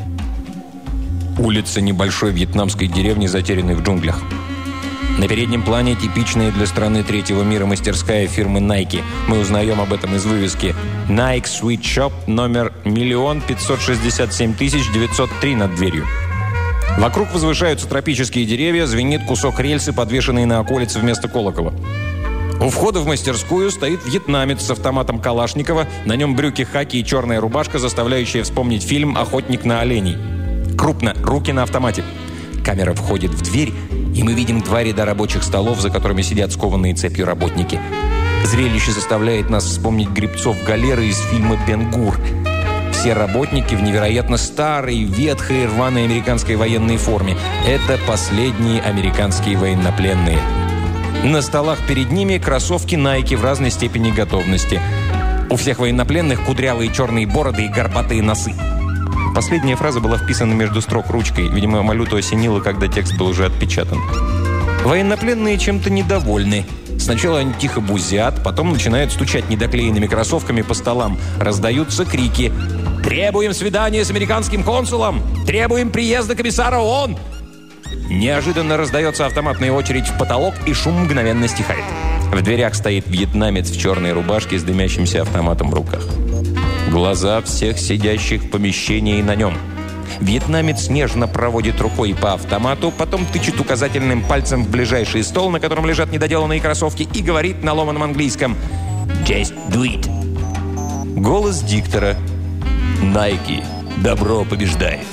Улица небольшой вьетнамской деревни, затерянной в джунглях. На переднем плане типичная для страны третьего мира мастерская фирмы Nike. Мы узнаем об этом из вывески Nike Sweet Shop номер 1 567 903 над дверью. Вокруг возвышаются тропические деревья, звенит кусок рельсы, подвешенный на околице вместо колокола. У входа в мастерскую стоит вьетнамец с автоматом Калашникова, на нем брюки хаки и черная рубашка, заставляющая вспомнить фильм «Охотник на оленей». Крупно, руки на автомате. Камера входит в дверь, и мы видим 2 ряда рабочих столов, за которыми сидят скованные цепью работники. Зрелище заставляет нас вспомнить гребцов галеры из фильма «Бен-Гур». Все работники в невероятно старой, ветхой, рваной американской военной форме. Это последние американские военнопленные. На столах перед ними кроссовки Nike в разной степени готовности. У всех военнопленных кудрявые черные бороды и горбатые носы. Последняя фраза была вписана между строк ручкой. Видимо, Малюту осенило, когда текст был уже отпечатан. Военнопленные чем-то недовольны. Сначала они тихо бузят, потом начинают стучать недоклеенными кроссовками по столам. Раздаются крики. «Требуем свидания с американским консулом! Требуем приезда комиссара ООН!» Неожиданно раздается автоматная очередь в потолок, и шум мгновенно стихает. В дверях стоит вьетнамец в черной рубашке с дымящимся автоматом в руках. глаза всех сидящих в помещении на нем. Вьетнамец нежно проводит рукой по автомату, потом тычет указательным пальцем в ближайший стол, на котором лежат недоделанные кроссовки, и говорит на ломаном английском «Just do it». Голос диктора «Nike. Добро побеждает».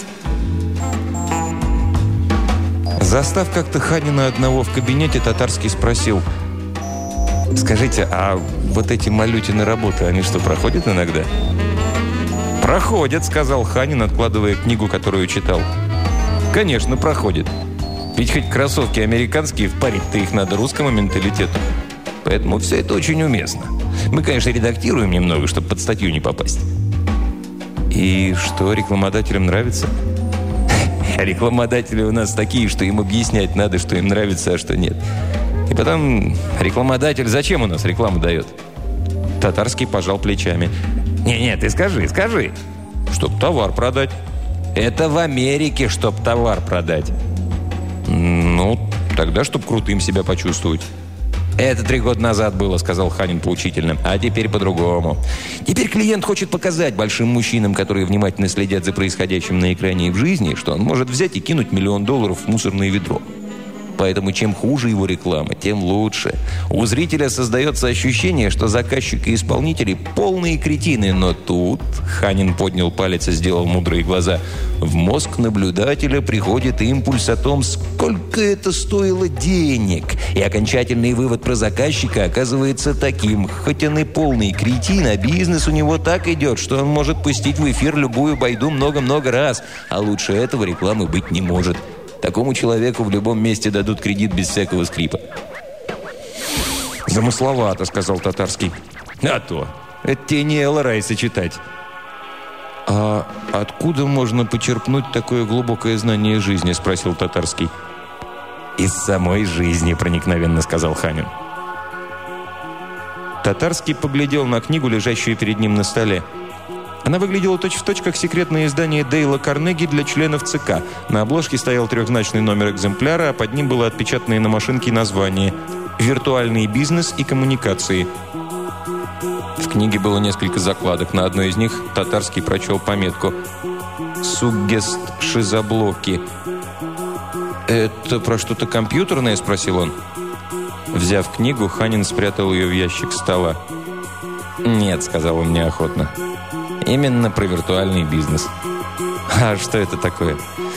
Застав как-то Ханина одного в кабинете, Татарский спросил: «Скажите, а вот эти малютины работы, они что, проходят иногда?» «Проходят», — сказал Ханин, откладывая книгу, которую читал. «Конечно, проходят. Ведь хоть кроссовки американские, впарить-то их надо русскому менталитету. Поэтому все это очень уместно. Мы, конечно, редактируем немного, чтобы под статью не попасть». «И что, рекламодателям нравится?» «Рекламодатели у нас такие, что им объяснять надо, что им нравится, а что нет. И потом, рекламодатель зачем у нас рекламу дает?» Татарский пожал плечами. «Не-не, ты скажи. Чтоб товар продать». «Это в Америке, чтоб товар продать». «Ну, тогда, чтоб крутым себя почувствовать». «Это 3 года назад было», — сказал Ханин поучительно. «А теперь по-другому. Теперь клиент хочет показать большим мужчинам, которые внимательно следят за происходящим на экране и в жизни, что он может взять и кинуть $1 миллион в мусорное ведро. Поэтому чем хуже его реклама, тем лучше. У зрителя создается ощущение, что заказчик и исполнители полные кретины. Но тут, Ханин поднял палец и сделал мудрые глаза, в мозг наблюдателя приходит импульс о том, сколько это стоило денег. И окончательный вывод про заказчика оказывается таким. Хоть он и полный кретин, а бизнес у него так идет, что он может пустить в эфир любую байду много-много раз. А лучше этого рекламы быть не может. Такому человеку в любом месте дадут кредит без всякого скрипа». «Замысловато», — сказал Татарский. «А то. Это тебе не Элла Райса читать». «А откуда можно почерпнуть такое глубокое знание жизни?» — спросил Татарский. «Из самой жизни», — проникновенно сказал Ханин. Татарский поглядел на книгу, лежащую перед ним на столе. Она выглядела точь-в-точь, как секретное издание Дейла Карнеги для членов ЦК. На обложке стоял 3-значный номер экземпляра, а под ним было отпечатанное на машинке название «Виртуальный бизнес и коммуникации». В книге было несколько закладок. На одной из них Татарский прочел пометку «Суггест-шизоблоки». «Это про что-то компьютерное?» – спросил он. Взяв книгу, Ханин спрятал ее в ящик стола. «Нет», – сказал он неохотно. «Именно про виртуальный бизнес». «А что это такое?»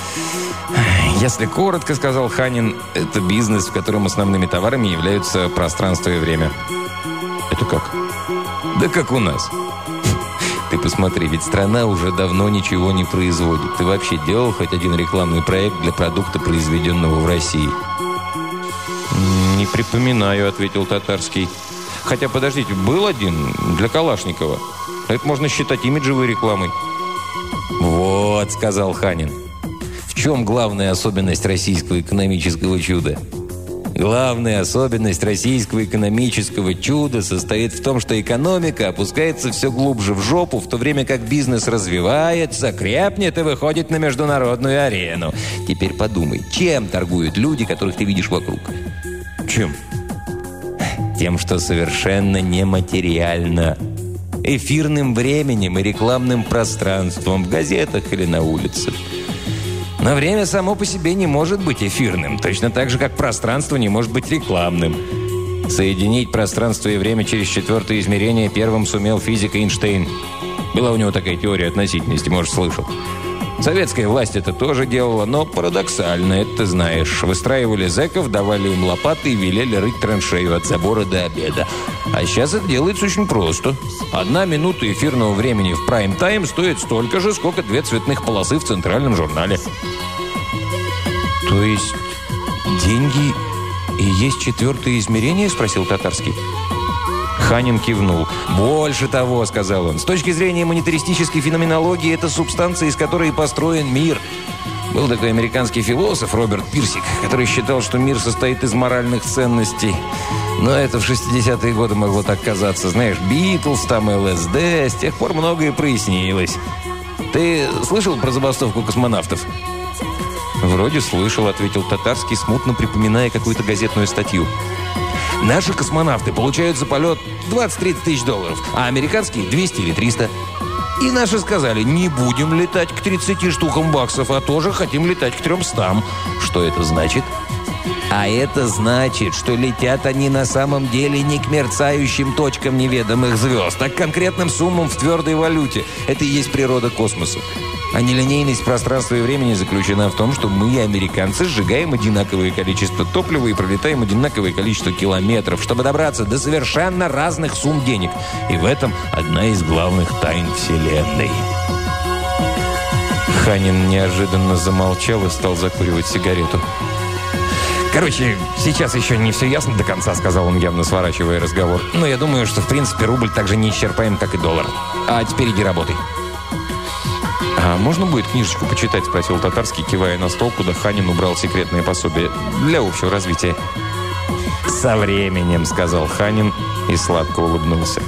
«Если коротко, — сказал Ханин, — это бизнес, в котором основными товарами являются пространство и время». «Это как?» «Да как у нас. Ты посмотри, ведь страна уже давно ничего не производит. Ты вообще делал хоть один рекламный проект для продукта, произведенного в России?» «Не припоминаю», — ответил Татарский. «Хотя, подождите, был один для Калашникова. Это можно считать имиджевой рекламой». «Вот», — сказал Ханин. «В чем главная особенность российского экономического чуда?» Главная особенность российского экономического чуда состоит в том, что экономика опускается все глубже в жопу, в то время как бизнес развивается, крепнет и выходит на международную арену. Теперь подумай, чем торгуют люди, которых ты видишь вокруг? Чем? Тем, что совершенно нематериально. Эфирным временем и рекламным пространством в газетах или на улицах. Но время само по себе не может быть эфирным, точно так же, как пространство не может быть рекламным. Соединить пространство и время через 4-е измерение первым сумел физик Эйнштейн. Была у него такая теория относительности, может, слышал. Советская власть это тоже делала, но парадоксально, это ты знаешь. Выстраивали зэков, давали им лопаты и велели рыть траншею от забора до обеда. А сейчас это делается очень просто. 1 минута эфирного времени в прайм-тайм стоит столько же, сколько 2 цветных полосы в центральном журнале. То есть деньги и есть 4-е измерение? Спросил Татарский. Ханин кивнул. «Больше того, — сказал он, — с точки зрения монетаристической феноменологии, это субстанция, из которой построен мир. Был такой американский философ Роберт Пирсик, который считал, что мир состоит из моральных ценностей. Но это в 60-е годы могло так казаться. Знаешь, Битлз, там ЛСД, с тех пор многое прояснилось. Ты слышал про забастовку космонавтов?» «Вроде слышал», — ответил Татарский, смутно припоминая какую-то газетную статью. «Наши космонавты получают за полет $20-30 тысяч, а американские 200 или 300. И наши сказали: не будем летать к 30 штукам баксов, а тоже хотим летать к 300. Что это значит? А это значит, что летят они на самом деле не к мерцающим точкам неведомых звезд, а к конкретным суммам в твердой валюте. Это и есть природа космоса. А нелинейность пространства и времени заключена в том, что мы, американцы, сжигаем одинаковое количество топлива и пролетаем одинаковое количество километров, чтобы добраться до совершенно разных сумм денег. И в этом одна из главных тайн Вселенной. Ханин неожиданно замолчал и стал закуривать сигарету. «Короче, сейчас еще не все ясно до конца», — сказал он, явно сворачивая разговор. «Но я думаю, что, в принципе, рубль так же неисчерпаем, как и доллар. А теперь иди работай». «А можно будет книжечку почитать?» — спросил Татарский, кивая на стол, куда Ханин убрал секретное пособие для общего развития. «Со временем», — сказал Ханин и сладко улыбнулся.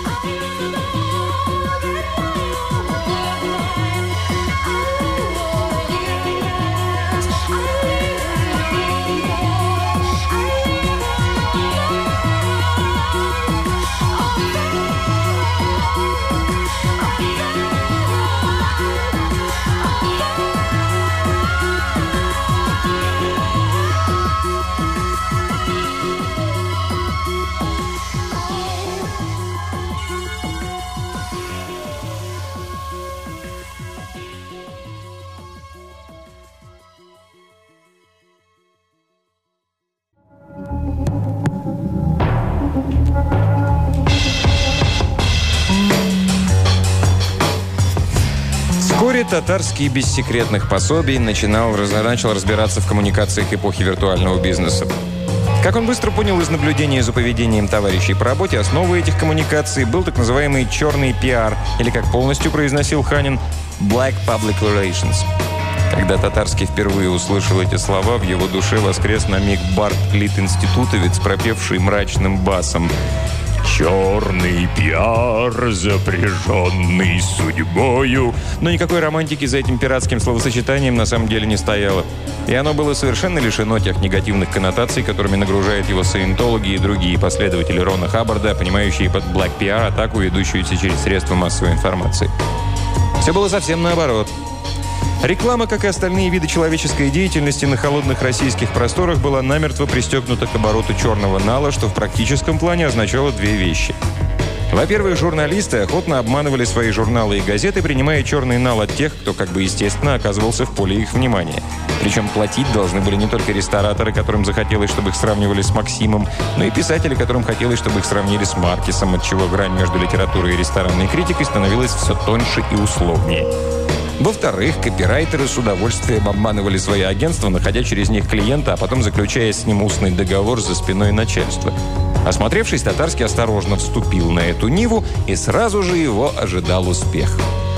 Вскоре Татарский без секретных пособий начал разбираться в коммуникациях эпохи виртуального бизнеса. Как он быстро понял из наблюдения за поведением товарищей по работе, основой этих коммуникаций был так называемый «черный пиар», или, как полностью произносил Ханин, «Black Public Relations». Когда Татарский впервые услышал эти слова, в его душе воскрес на миг Барт Клит-институтовец, пропевший мрачным басом: «Черный пиар, запряженный судьбою». Но никакой романтики за этим пиратским словосочетанием на самом деле не стояло. И оно было совершенно лишено тех негативных коннотаций, которыми нагружают его саентологи и другие последователи Рона Хаббарда, понимающие под Black PR атаку, идущуюся через средства массовой информации. Все было совсем наоборот. Реклама, как и остальные виды человеческой деятельности на холодных российских просторах, была намертво пристегнута к обороту черного нала, что в практическом плане означало две вещи. Во-первых, журналисты охотно обманывали свои журналы и газеты, принимая черный нал от тех, кто, как бы естественно, оказывался в поле их внимания. Причем платить должны были не только рестораторы, которым захотелось, чтобы их сравнивали с Максимом, но и писатели, которым хотелось, чтобы их сравнили с Маркесом, отчего грань между литературой и ресторанной критикой становилась все тоньше и условнее. Во-вторых, копирайтеры с удовольствием обманывали свои агентства, находя через них клиента, а потом заключая с ним устный договор за спиной начальства. Осмотревшись, Татарский осторожно вступил на эту ниву, и сразу же его ожидал успех.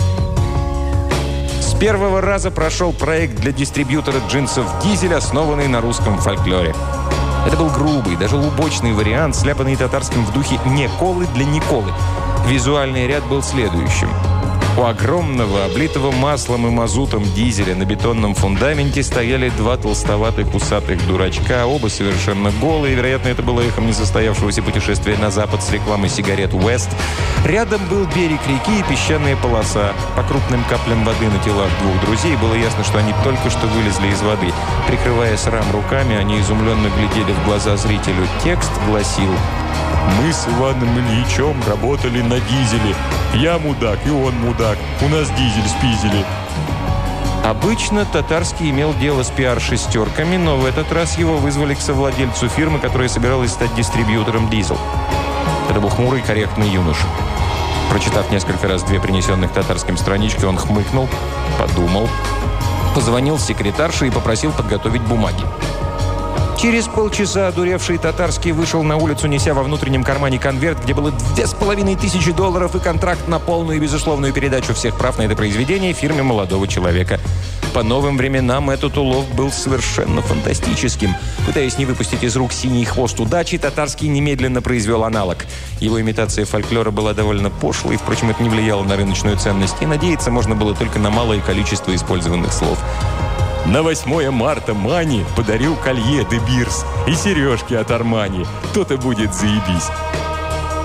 С первого раза прошел проект для дистрибьютора джинсов «Дизель», основанный на русском фольклоре. Это был грубый, даже лубочный вариант, сляпанный Татарским в духе «Николы для Николы». Визуальный ряд был следующим. У огромного, облитого маслом и мазутом дизеля на бетонном фундаменте стояли два толстоватых усатых дурачка, оба совершенно голые. Вероятно, это было эхом несостоявшегося путешествия на запад с рекламой сигарет «Уэст». Рядом был берег реки и песчаная полоса. По крупным каплям воды на телах двух друзей было ясно, что они только что вылезли из воды. Прикрывая срам руками, они изумленно глядели в глаза зрителю. Текст гласил: «Мы с Иваном Ильичем работали на дизеле. Я мудак, и он мудак. У нас дизель спизили». Обычно Татарский имел дело с пиар-шестерками, но в этот раз его вызвали к совладельцу фирмы, которая собиралась стать дистрибьютором «Дизель». Это был хмурый, корректный юноша. Прочитав несколько раз две принесенных Татарским странички, он хмыкнул, подумал, позвонил секретарше и попросил подготовить бумаги. Через полчаса одуревший Татарский вышел на улицу, неся во внутреннем кармане конверт, где было $2500 и контракт на полную и безусловную передачу всех прав на это произведение фирме молодого человека. По новым временам этот улов был совершенно фантастическим. Пытаясь не выпустить из рук синий хвост удачи, Татарский немедленно произвел аналог. Его имитация фольклора была довольно пошлой, впрочем, это не влияло на рыночную ценность, и надеяться можно было только на малое количество использованных слов. На 8 марта Мани подарил колье де Бирс и сережки от Армани. То-то будет заебись.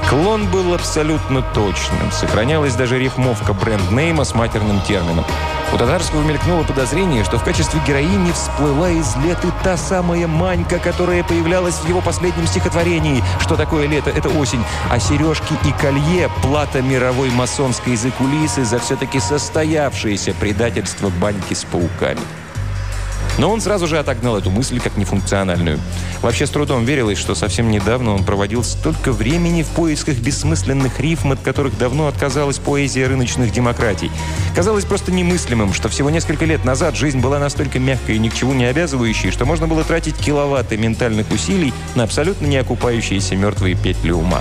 Клон был абсолютно точным. Сохранялась даже рифмовка бренд-нейма с матерным термином. У Татарского мелькнуло подозрение, что в качестве героини всплыла из Леты та самая Манька, которая появлялась в его последнем стихотворении. Что такое лето? Это осень. А сережки и колье – плата мировой масонской закулисы за все-таки состоявшееся предательство баньки с пауками. Но он сразу же отогнал эту мысль как нефункциональную. Вообще с трудом верилось, что совсем недавно он проводил столько времени в поисках бессмысленных рифм, от которых давно отказалась поэзия рыночных демократий. Казалось просто немыслимым, что всего несколько лет назад жизнь была настолько мягкой и ни к чему не обязывающей, что можно было тратить киловатты ментальных усилий на абсолютно не окупающиеся мертвые петли ума.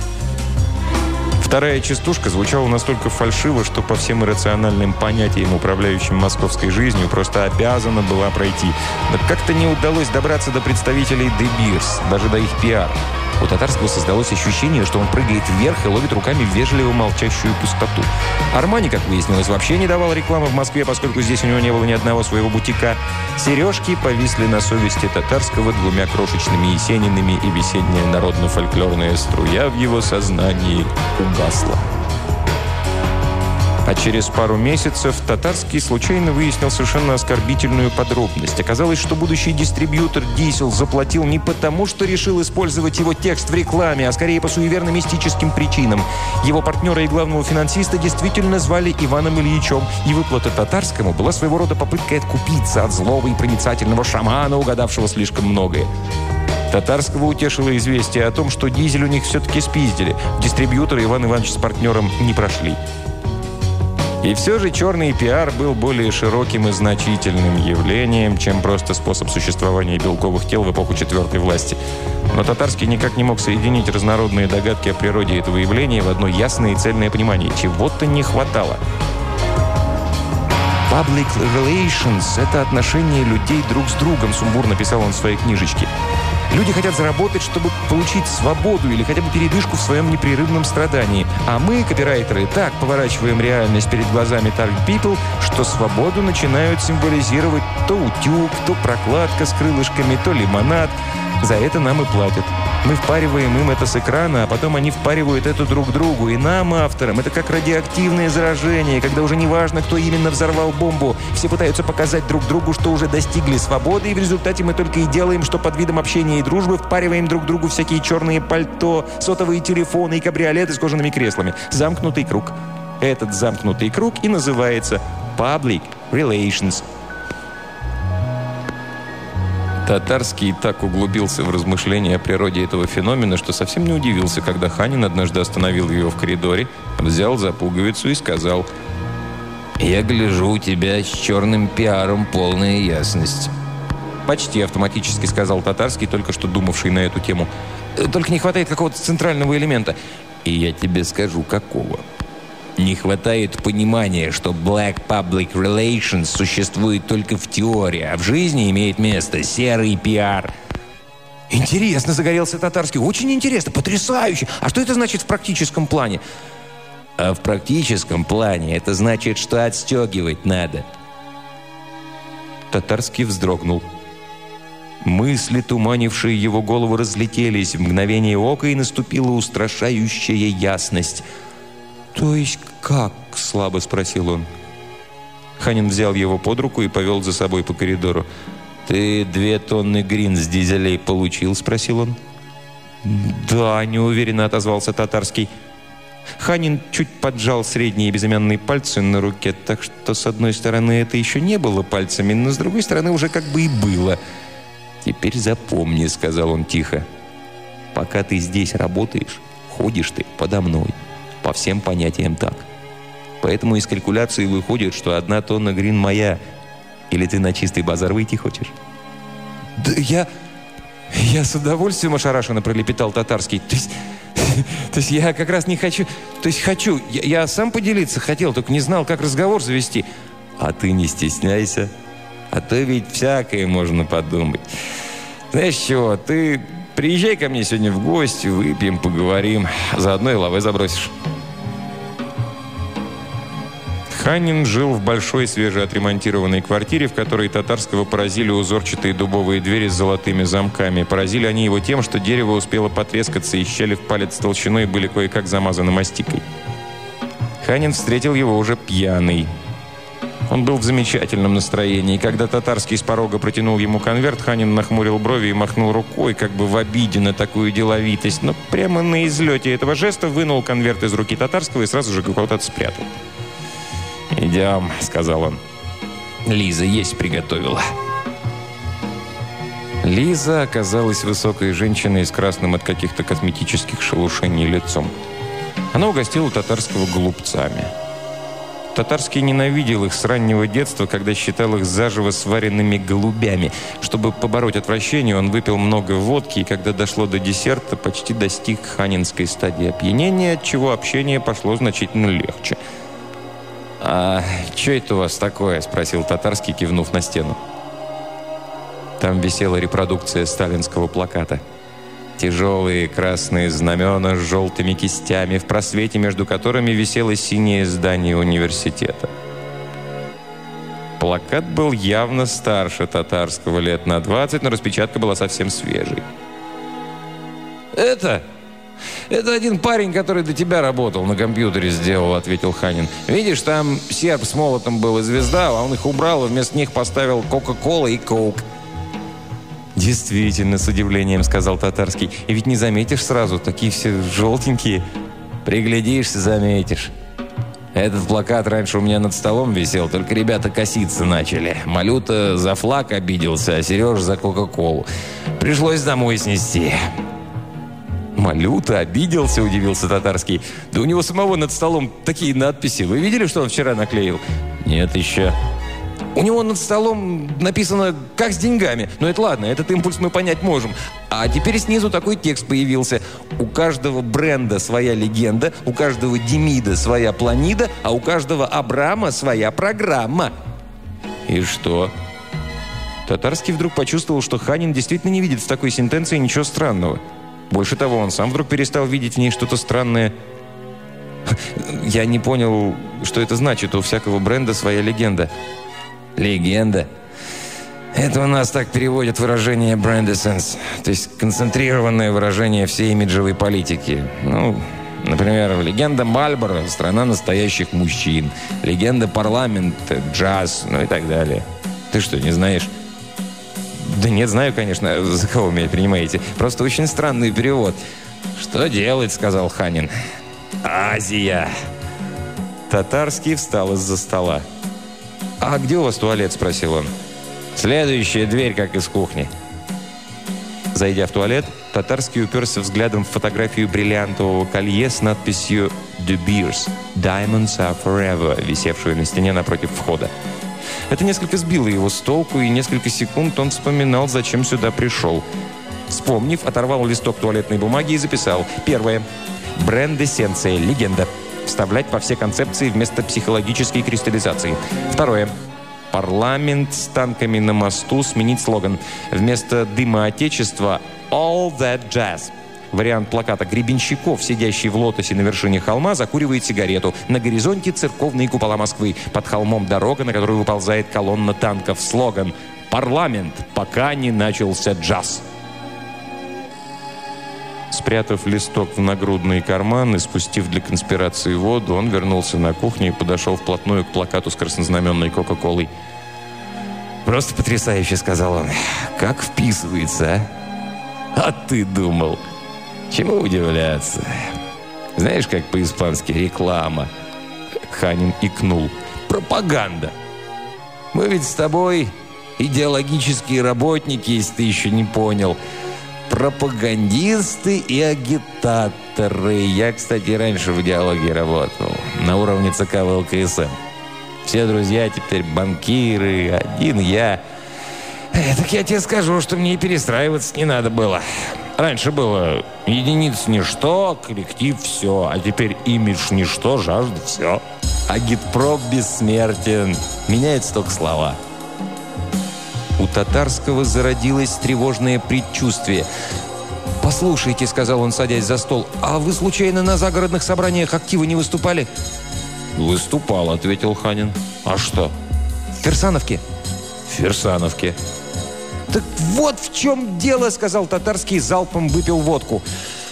Вторая частушка звучала настолько фальшиво, что по всем иррациональным понятиям, управляющим московской жизнью, просто обязана была пройти. Но как-то не удалось добраться до представителей De Beers, даже до их пиар. У Татарского создалось ощущение, что он прыгает вверх и ловит руками вежливо молчащую пустоту. Армани, как выяснилось, вообще не давал рекламы в Москве, поскольку здесь у него не было ни одного своего бутика. Сережки повисли на совести Татарского двумя крошечными Есенинами, и весенняя народно-фольклорная струя в его сознании угасла. А через пару месяцев Татарский случайно выяснил совершенно оскорбительную подробность. Оказалось, что будущий дистрибьютор «Дизель» заплатил не потому, что решил использовать его текст в рекламе, а скорее по суеверно-мистическим причинам. Его партнера и главного финансиста действительно звали Иваном Ильичем, и выплата Татарскому была своего рода попыткой откупиться от злого и проницательного шамана, угадавшего слишком многое. Татарского утешило известие о том, что «Дизель» у них все-таки спиздили. В дистрибьюторы Иван Иванович с партнером не прошли. И все же черный пиар был более широким и значительным явлением, чем просто способ существования белковых тел в эпоху четвертой власти. Но Татарский никак не мог соединить разнородные догадки о природе этого явления в одно ясное и цельное понимание. Чего-то не хватало. «Public relations – это отношения людей друг с другом», сумбурно писал он в своей книжечке. Люди хотят заработать, чтобы получить свободу или хотя бы передышку в своем непрерывном страдании. А мы, копирайтеры, так поворачиваем реальность перед глазами target people, что свободу начинают символизировать то утюг, то прокладка с крылышками, то лимонад. За это нам и платят. Мы впариваем им это с экрана, а потом они впаривают это друг другу. И нам, авторам, это как радиоактивное заражение, когда уже не важно, кто именно взорвал бомбу. Все пытаются показать друг другу, что уже достигли свободы, и в результате мы только и делаем, что под видом общения и дружбы впариваем друг другу всякие черные пальто, сотовые телефоны и кабриолеты с кожаными креслами. Замкнутый круг. Этот замкнутый круг и называется public relations. Татарский так углубился в размышления о природе этого феномена, что совсем не удивился, когда Ханин однажды остановил его в коридоре, взял за пуговицу и сказал: «Я гляжу, у тебя с черным пиаром полная ясность». «Почти автоматически», — сказал Татарский, только что думавший на эту тему. «Только не хватает какого-то центрального элемента». «И я тебе скажу, какого». Не хватает понимания, что Black Public Relations существует только в теории, а в жизни имеет место серый пиар. «Интересно», — загорелся Татарский. «Очень интересно, потрясающе. А что это значит в практическом плане?» «А в практическом плане это значит, что отстегивать надо». Татарский вздрогнул. Мысли, туманившие его голову, разлетелись в мгновение ока, и наступила устрашающая ясность. «То есть как?» – слабо спросил он. Ханин взял его под руку и повел за собой по коридору. «Ты 2 тонны грин с дизелей получил?» – спросил он. «Да», – неуверенно отозвался Татарский. Ханин чуть поджал средние безымянные пальцы на руке, так что с одной стороны это еще не было пальцами, но с другой стороны уже как бы и было. «Теперь запомни», – сказал он тихо. «Пока ты здесь работаешь, ходишь ты подо мной. По всем понятиям так. Поэтому из калькуляции выходит, что 1 тонна грин моя. Или ты на чистый базар выйти хочешь?» «Да я с удовольствием», — ошарашенно пролепетал Татарский. То есть я как раз не хочу... То есть хочу. Я сам поделиться хотел, только не знал, как разговор завести. «А ты не стесняйся. А то ведь всякое можно подумать. Знаешь чего, ты приезжай ко мне сегодня в гости, выпьем, поговорим. Заодно и лавэ забросишь». Ханин жил в большой свежеотремонтированной квартире, в которой Татарского поразили узорчатые дубовые двери с золотыми замками. Поразили они его тем, что дерево успело потрескаться, и щели в палец толщиной были кое-как замазаны мастикой. Ханин встретил его уже пьяный. Он был в замечательном настроении. Когда Татарский с порога протянул ему конверт, Ханин нахмурил брови и махнул рукой, как бы в обиде на такую деловитость. Но прямо на излете этого жеста вынул конверт из руки Татарского и сразу же куда-то спрятал. «Идем», — сказал он. «Лиза есть приготовила». Лиза оказалась высокой женщиной с красным от каких-то косметических шелушений лицом. Она угостила Татарского голубцами. Татарский ненавидел их с раннего детства, когда считал их заживо сваренными голубями. Чтобы побороть отвращение, он выпил много водки, и когда дошло до десерта, почти достиг ханинской стадии опьянения, отчего общение пошло значительно легче. «А что это у вас такое?» – спросил Татарский, кивнув на стену. Там висела репродукция сталинского плаката. Тяжелые красные знамена с желтыми кистями, в просвете между которыми висело синее здание университета. Плакат был явно старше Татарского лет на 20, но распечатка была совсем свежей. «Это один парень, который до тебя работал, на компьютере сделал», — ответил Ханин. «Видишь, там серп с молотом был и звезда, а он их убрал, и вместо них поставил Кока-Кола и Коук». «Действительно», — с удивлением сказал Татарский. «И ведь не заметишь сразу, такие все желтенькие». «Приглядишься, заметишь. Этот плакат раньше у меня над столом висел, только ребята коситься начали. Малюта за флаг обиделся, а Сережа за Кока-Колу. Пришлось домой снести». «Малюта обиделся?» – удивился Татарский. «Да у него самого над столом такие надписи. Вы видели, что он вчера наклеил?» «Нет еще». «У него над столом написано «как с деньгами». Но это ладно, этот импульс мы понять можем. А теперь снизу такой текст появился. У каждого бренда своя легенда, у каждого Демида своя планида, а у каждого Абрама своя программа». «И что?» Татарский вдруг почувствовал, что Ханин действительно не видит в такой сентенции ничего странного. Больше того, он сам вдруг перестал видеть в ней что-то странное. «Я не понял, что это значит. У всякого бренда своя легенда». «Легенда? Это у нас так переводят выражение «brand essence», то есть концентрированное выражение всей имиджевой политики. Ну, например, легенда Мальборо – страна настоящих мужчин. Легенда парламента – джаз, ну и так далее. Ты что, не знаешь?» «Да нет, знаю, конечно. За кого вы меня принимаете? Просто очень странный перевод». «Что делать?» – сказал Ханин. «Азия!» Татарский встал из-за стола. «А где у вас туалет?» – спросил он. «Следующая дверь, как из кухни». Зайдя в туалет, Татарский уперся взглядом в фотографию бриллиантового колье с надписью «De Beers. Diamonds are forever», висевшую на стене напротив входа. Это несколько сбило его с толку, и несколько секунд он вспоминал, зачем сюда пришел. Вспомнив, оторвал листок туалетной бумаги и записал. Первое. Бренд эссенция. Легенда. Вставлять по все концепции вместо психологической кристаллизации. Второе. Парламент с танками на мосту. Сменить слоган. Вместо дыма отечества «All that jazz». Вариант плаката «Гребенщиков, сидящий в лотосе на вершине холма, закуривает сигарету. На горизонте церковные купола Москвы. Под холмом дорога, на которую выползает колонна танков. Слоган «Парламент, пока не начался джаз». Спрятав листок в нагрудный карман и спустив для конспирации воду, он вернулся на кухню и подошел вплотную к плакату с краснознаменной Кока-Колой. «Просто потрясающе», — сказал он. «Как вписывается, а? А ты думал? Чему удивляться? Знаешь, как по-испански реклама?» Ханин икнул. «Пропаганда. Мы ведь с тобой идеологические работники, если ты еще не понял. Пропагандисты и агитаторы. Я, кстати, раньше в «Диалоге» работал. На уровне ЦК ВЛКСМ. Все друзья теперь банкиры, один я. Так я тебе скажу, что мне и перестраиваться не надо было. Раньше было единица ничто, коллектив все. А теперь имидж ничто, жажда все. Агитпроп бессмертен. Меняются только слова». У Татарского зародилось тревожное предчувствие. «Послушайте», — сказал он, садясь за стол, «а вы случайно на загородных собраниях актива не выступали?» «Выступал», — ответил Ханин. «А что?» «В Фирсановке». «В Фирсановке». «Так вот в чем дело», — сказал Татарский, залпом выпил водку.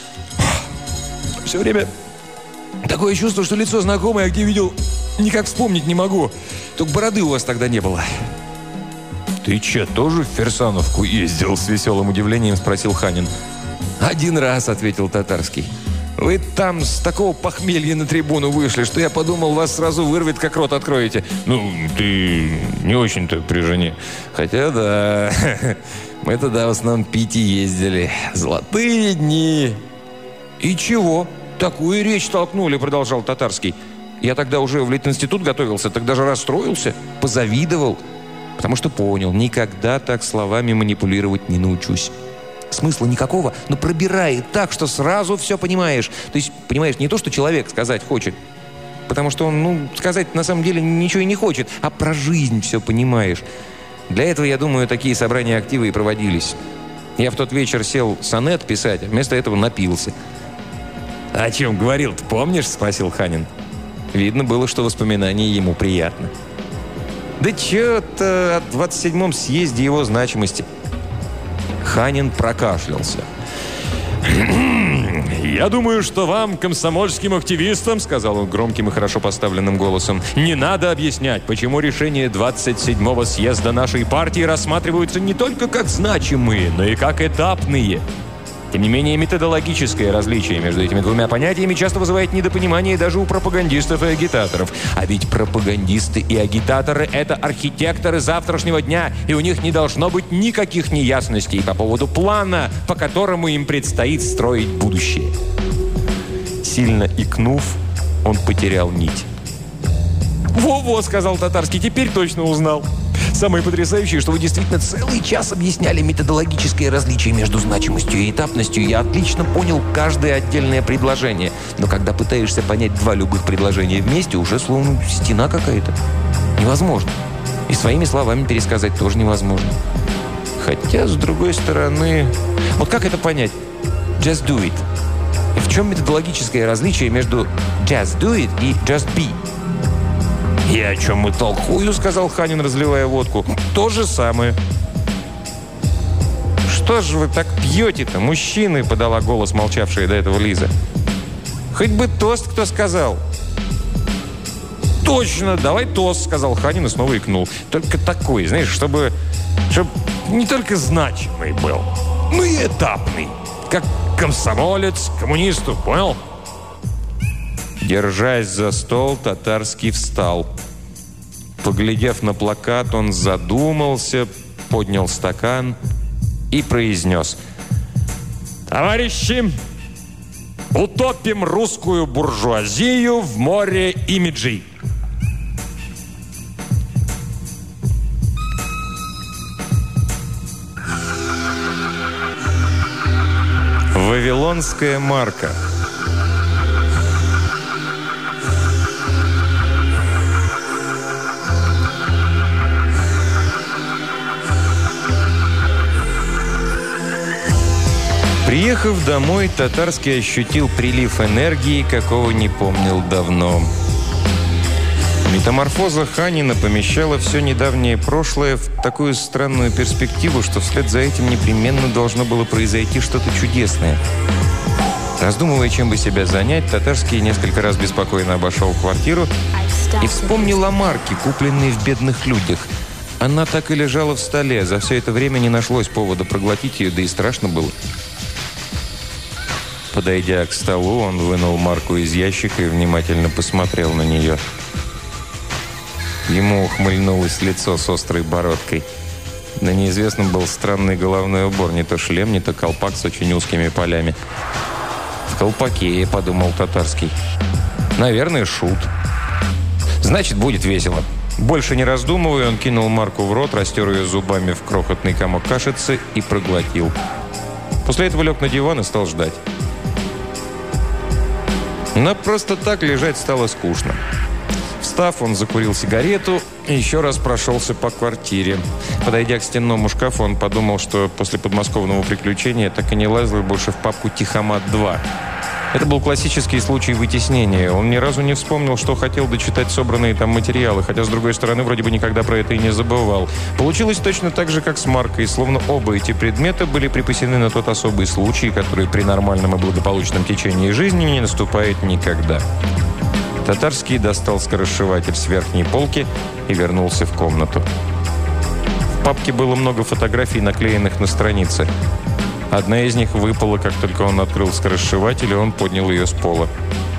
«Все время такое чувство, что лицо знакомое, а где видел, никак вспомнить не могу. Только бороды у вас тогда не было». «Ты че, тоже в Фирсановку ездил?» — с веселым удивлением спросил Ханин. «Один раз», — ответил Татарский. «Вы там с такого похмелья на трибуну вышли, что я подумал, вас сразу вырвет, как рот откроете». «Ну, ты не очень-то при жене». «Хотя да, мы тогда в основном пить и ездили. Золотые дни». «И чего? Такую речь толкнули», — продолжал Татарский. «Я тогда уже в литинститут готовился, так даже расстроился, позавидовал, потому что понял, никогда так словами манипулировать не научусь. Смысла никакого, но пробирает так, что сразу все понимаешь. То есть, понимаешь, не то, что человек сказать хочет, потому что он, сказать на самом деле ничего и не хочет, а про жизнь все понимаешь. Для этого, я думаю, такие собрания актива и проводились. Я в тот вечер сел сонет писать, а вместо этого напился». «О чем говорил-то, помнишь?» — спросил Ханин. Видно было, что воспоминание ему приятно. «Да чё-то о 27-м съезде его значимости». Ханин прокашлялся. «Я думаю, что вам, комсомольским активистам, — сказал он громким и хорошо поставленным голосом, — не надо объяснять, почему решения 27-го съезда нашей партии рассматриваются не только как значимые, но и как этапные. Тем не менее, методологическое различие между этими двумя понятиями часто вызывает недопонимание даже у пропагандистов и агитаторов. А ведь пропагандисты и агитаторы – это архитекторы завтрашнего дня, и у них не должно быть никаких неясностей по поводу плана, по которому им предстоит строить будущее». Сильно икнув, он потерял нить. «Во-во», — сказал Татарский, — «теперь точно узнал. Самое потрясающее, что вы действительно целый час объясняли методологическое различие между значимостью и этапностью. Я отлично понял каждое отдельное предложение. Но когда пытаешься понять два любых предложения вместе, уже словно стена какая-то. Невозможно. И своими словами пересказать тоже невозможно. Хотя, с другой стороны... Вот как это понять? Just do it. И в чем методологическое различие между just do it и just be? «И о чем мы толкую?» — сказал Ханин, разливая водку. То же самое. «Что же вы так пьете-то, мужчины?» — подала голос молчавшая до этого Лиза. «Хоть бы тост кто сказал». «Точно, давай тост», — сказал Ханин и снова икнул. «Только такой, знаешь, чтобы не только значимый был, но и этапный. Как комсомолец, коммунисту, понял?» Держась за стол, Татарский встал. Поглядев на плакат, он задумался, поднял стакан и произнес: «Товарищи, утопим русскую буржуазию в море имиджей». Вавилонская марка. Приехав домой, Татарский ощутил прилив энергии, какого не помнил давно. Метаморфоза Ханина помещала все недавнее прошлое в такую странную перспективу, что вслед за этим непременно должно было произойти что-то чудесное. Раздумывая, чем бы себя занять, Татарский несколько раз беспокойно обошел квартиру и вспомнил о марке, купленной в «Бедных людях». Она так и лежала в столе. За все это время не нашлось повода проглотить ее, да и страшно было. Подойдя к столу, он вынул марку из ящика и внимательно посмотрел на нее. Ему ухмыльнулось лицо с острой бородкой. На неизвестном был странный головной убор, не то шлем, не то колпак с очень узкими полями. «В колпаке», — подумал Татарский. «Наверное, шут. Значит, будет весело». Больше не раздумывая, он кинул марку в рот, растер ее зубами в крохотный комок кашицы и проглотил. После этого лег на диван и стал ждать. Но просто так лежать стало скучно. Встав, он закурил сигарету и еще раз прошелся по квартире. Подойдя к стенному шкафу, он подумал, что после подмосковного приключения так и не лазил больше в папку «Тихомат-2». Это был классический случай вытеснения. Он ни разу не вспомнил, что хотел дочитать собранные там материалы, хотя, с другой стороны, вроде бы никогда про это и не забывал. Получилось точно так же, как с маркой, словно оба эти предмета были припасены на тот особый случай, который при нормальном и благополучном течении жизни не наступает никогда. Татарский достал скоросшиватель с верхней полки и вернулся в комнату. В папке было много фотографий, наклеенных на странице. Одна из них выпала, как только он открыл скоросшиватель, и он поднял ее с пола.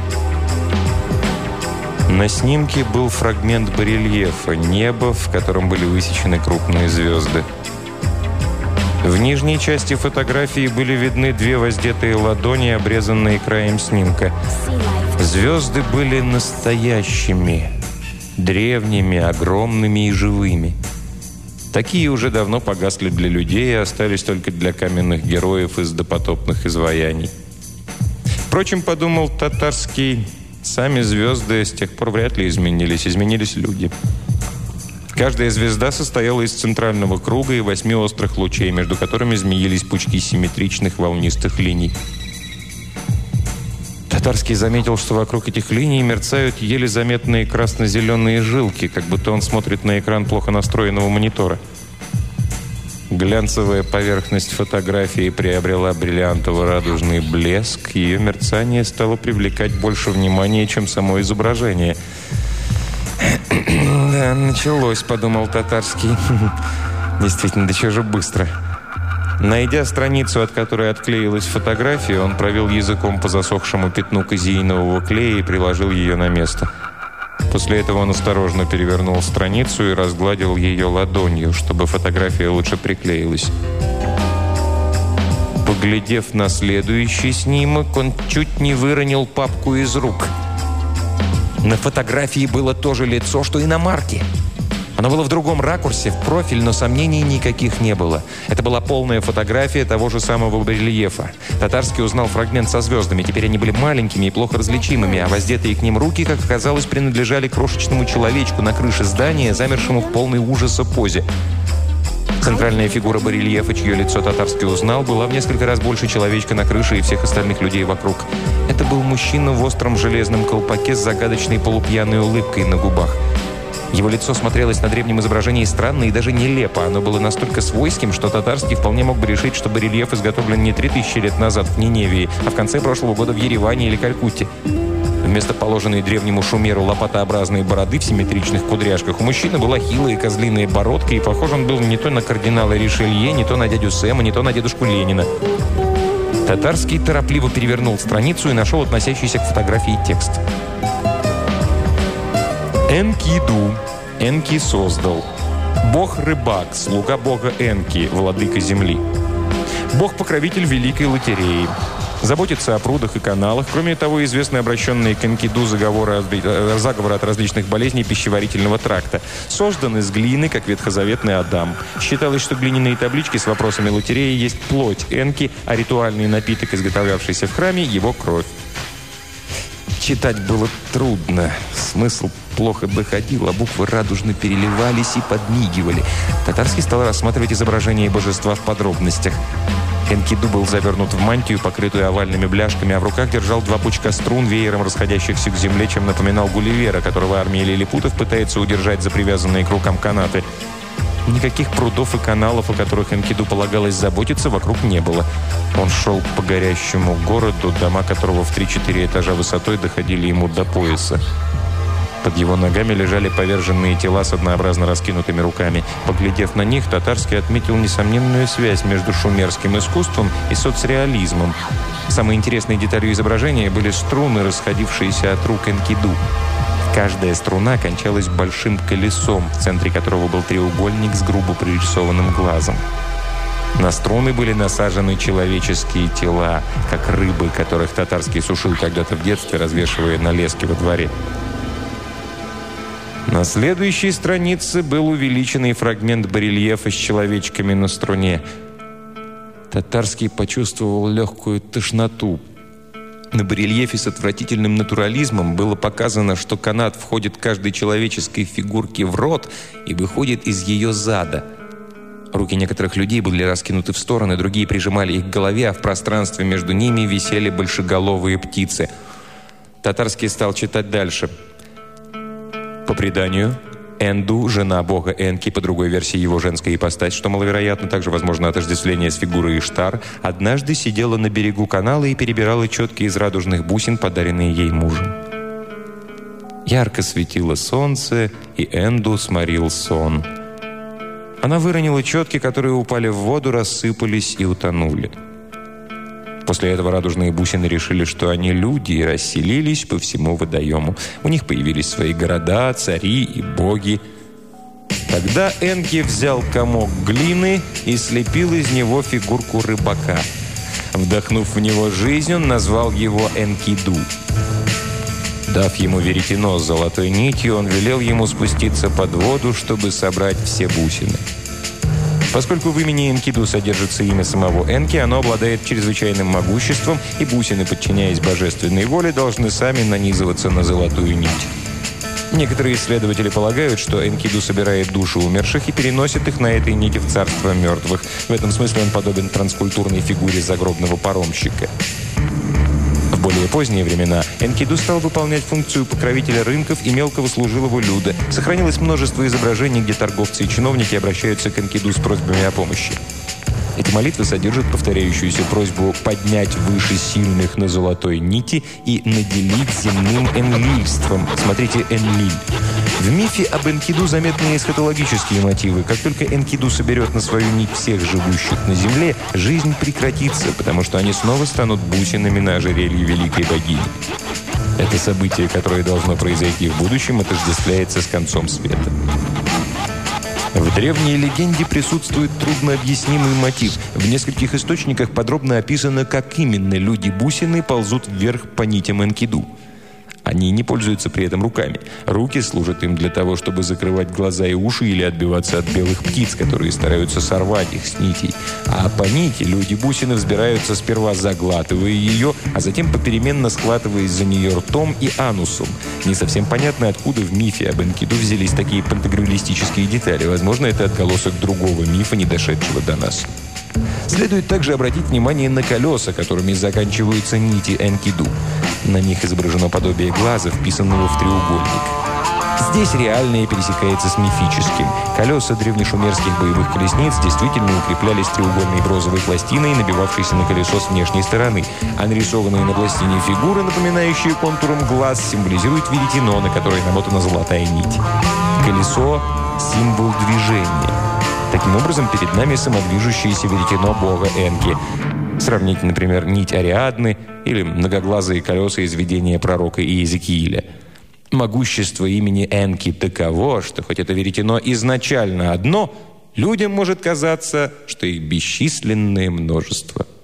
На снимке был фрагмент барельефа, небо, в котором были высечены крупные звезды. В нижней части фотографии были видны две воздетые ладони, обрезанные краем снимка. Звезды были настоящими, древними, огромными и живыми. Такие уже давно погасли для людей и остались только для каменных героев из допотопных изваяний. Впрочем, подумал Татарский, сами звезды с тех пор вряд ли изменились люди. Каждая звезда состояла из центрального круга и 8 острых лучей, между которыми змеились пучки симметричных волнистых линий. Татарский заметил, что вокруг этих линий мерцают еле заметные красно-зеленые жилки, как будто он смотрит на экран плохо настроенного монитора. Глянцевая поверхность фотографии приобрела бриллиантово-радужный блеск, ее мерцание стало привлекать больше внимания, чем само изображение. «Да, началось», — подумал Татарский. «Действительно, да чего же быстро». Найдя страницу, от которой отклеилась фотография, он провел языком по засохшему пятну казеинового клея и приложил ее на место. После этого он осторожно перевернул страницу и разгладил ее ладонью, чтобы фотография лучше приклеилась. Поглядев на следующий снимок, он чуть не выронил папку из рук. На фотографии было то же лицо, что и на марке. Оно было в другом ракурсе, в профиль, но сомнений никаких не было. Это была полная фотография того же самого барельефа. Татарский узнал фрагмент со звездами. Теперь они были маленькими и плохо различимыми, а воздетые к ним руки, как оказалось, принадлежали крошечному человечку на крыше здания, замершему в полной ужаса позе. Центральная фигура барельефа, чье лицо Татарский узнал, была в несколько раз больше человечка на крыше и всех остальных людей вокруг. Это был мужчина в остром железном колпаке с загадочной полупьяной улыбкой на губах. Его лицо смотрелось на древнем изображении странно и даже нелепо. Оно было настолько свойским, что Татарский вполне мог бы решить, что барельеф изготовлен не 3000 лет назад в Ниневии, а в конце прошлого года в Ереване или Калькутте. Вместо положенной древнему шумеру лопатообразной бороды в симметричных кудряшках у мужчины была хилая козлиная бородка, и похож он был не то на кардинала Ришелье, не то на дядю Сэма, не то на дедушку Ленина. Татарский торопливо перевернул страницу и нашел относящийся к фотографии текст. Энкиду. Энки создал. Бог-рыбак, слуга бога Энки, владыка земли. Бог-покровитель Великой Лотереи. Заботится о прудах и каналах. Кроме того, известны обращенные к Энкиду заговоры от различных болезней пищеварительного тракта. Создан из глины, как ветхозаветный Адам. Считалось, что глиняные таблички с вопросами лотереи есть плоть Энки, а ритуальный напиток, изготовлявшийся в храме, его кровь. Читать было трудно. Смысл плохо доходил, а буквы радужно переливались и подмигивали. Татарский стал рассматривать изображение божества в подробностях. Энкиду был завернут в мантию, покрытую овальными бляшками, а в руках держал 2 пучка струн, веером расходящихся к земле, чем напоминал Гулливера, которого армия лилипутов пытается удержать за привязанные к рукам канаты. Никаких прудов и каналов, о которых Энкиду полагалось заботиться, вокруг не было. Он шел по горящему городу, дома которого в 3-4 этажа высотой доходили ему до пояса. Под его ногами лежали поверженные тела с однообразно раскинутыми руками. Поглядев на них, Татарский отметил несомненную связь между шумерским искусством и соцреализмом. Самой интересной деталью изображения были струны, расходившиеся от рук Энкиду. Каждая струна кончалась большим колесом, в центре которого был треугольник с грубо прорисованным глазом. На струны были насажены человеческие тела, как рыбы, которых Татарский сушил когда-то в детстве, развешивая на леске во дворе. На следующей странице был увеличенный фрагмент барельефа с человечками на струне. Татарский почувствовал легкую тошноту. На барельефе с отвратительным натурализмом было показано, что канат входит каждой человеческой фигурке в рот и выходит из ее зада. Руки некоторых людей были раскинуты в стороны, другие прижимали их к голове, а в пространстве между ними висели большеголовые птицы. Татарский стал читать дальше. По преданию, Энду, жена бога Энки, по другой версии его женская ипостась, что маловероятно, также возможно отождествление с фигурой Иштар, однажды сидела на берегу канала и перебирала четки из радужных бусин, подаренные ей мужем. Ярко светило солнце, и Энду сморил сон. Она выронила четки, которые упали в воду, рассыпались и утонули. После этого радужные бусины решили, что они люди, и расселились по всему водоему. У них появились свои города, цари и боги. Тогда Энки взял комок глины и слепил из него фигурку рыбака. Вдохнув в него жизнь, он назвал его Энкиду. Дав ему веретено с золотой нитью, он велел ему спуститься под воду, чтобы собрать все бусины. Поскольку в имени Энкиду содержится имя самого Энки, оно обладает чрезвычайным могуществом, и бусины, подчиняясь божественной воле, должны сами нанизываться на золотую нить. Некоторые исследователи полагают, что Энкиду собирает души умерших и переносит их на этой нити в царство мертвых. В этом смысле он подобен транскультурной фигуре загробного паромщика. В более поздние времена Энкиду стал выполнять функцию покровителя рынков и мелкого служилого люда. Сохранилось множество изображений, где торговцы и чиновники обращаются к Энкиду с просьбами о помощи. Эти молитвы содержат повторяющуюся просьбу поднять выше сильных на золотой нити и наделить земным энлильством. Смотрите «Энлиль». В мифе об Энкиду заметны эсхатологические мотивы. Как только Энкиду соберет на свою нить всех живущих на земле, жизнь прекратится, потому что они снова станут бусинами на ожерелье великой богини. Это событие, которое должно произойти в будущем, отождествляется с концом света. В древней легенде присутствует труднообъяснимый мотив. В нескольких источниках подробно описано, как именно люди-бусины ползут вверх по нитям Энкиду. Они не пользуются при этом руками. Руки служат им для того, чтобы закрывать глаза и уши или отбиваться от белых птиц, которые стараются сорвать их с нитей. А по нити люди-бусины взбираются, сперва заглатывая ее, а затем попеременно схватываясь за нее ртом и анусом. Не совсем понятно, откуда в мифе об Энкиду взялись такие пантагрюэлистические детали. Возможно, это отголосок другого мифа, не дошедшего до нас. Следует также обратить внимание на колеса, которыми заканчиваются нити Энкиду. На них изображено подобие глаза, вписанного в треугольник. Здесь реальное пересекается с мифическим. Колеса древнешумерских боевых колесниц действительно укреплялись треугольной бронзовой пластиной, набивавшейся на колесо с внешней стороны. А нарисованные на пластине фигуры, напоминающие контуром глаз, символизируют веретено, на которое намотана золотая нить. Колесо – символ движения. Таким образом, перед нами самодвижущееся веретено бога Энки. Сравните, например, нить Ариадны или многоглазые колеса из видения пророка Иезекииля. Могущество имени Энки таково, что хоть это веретено изначально одно, людям может казаться, что их бесчисленное множество.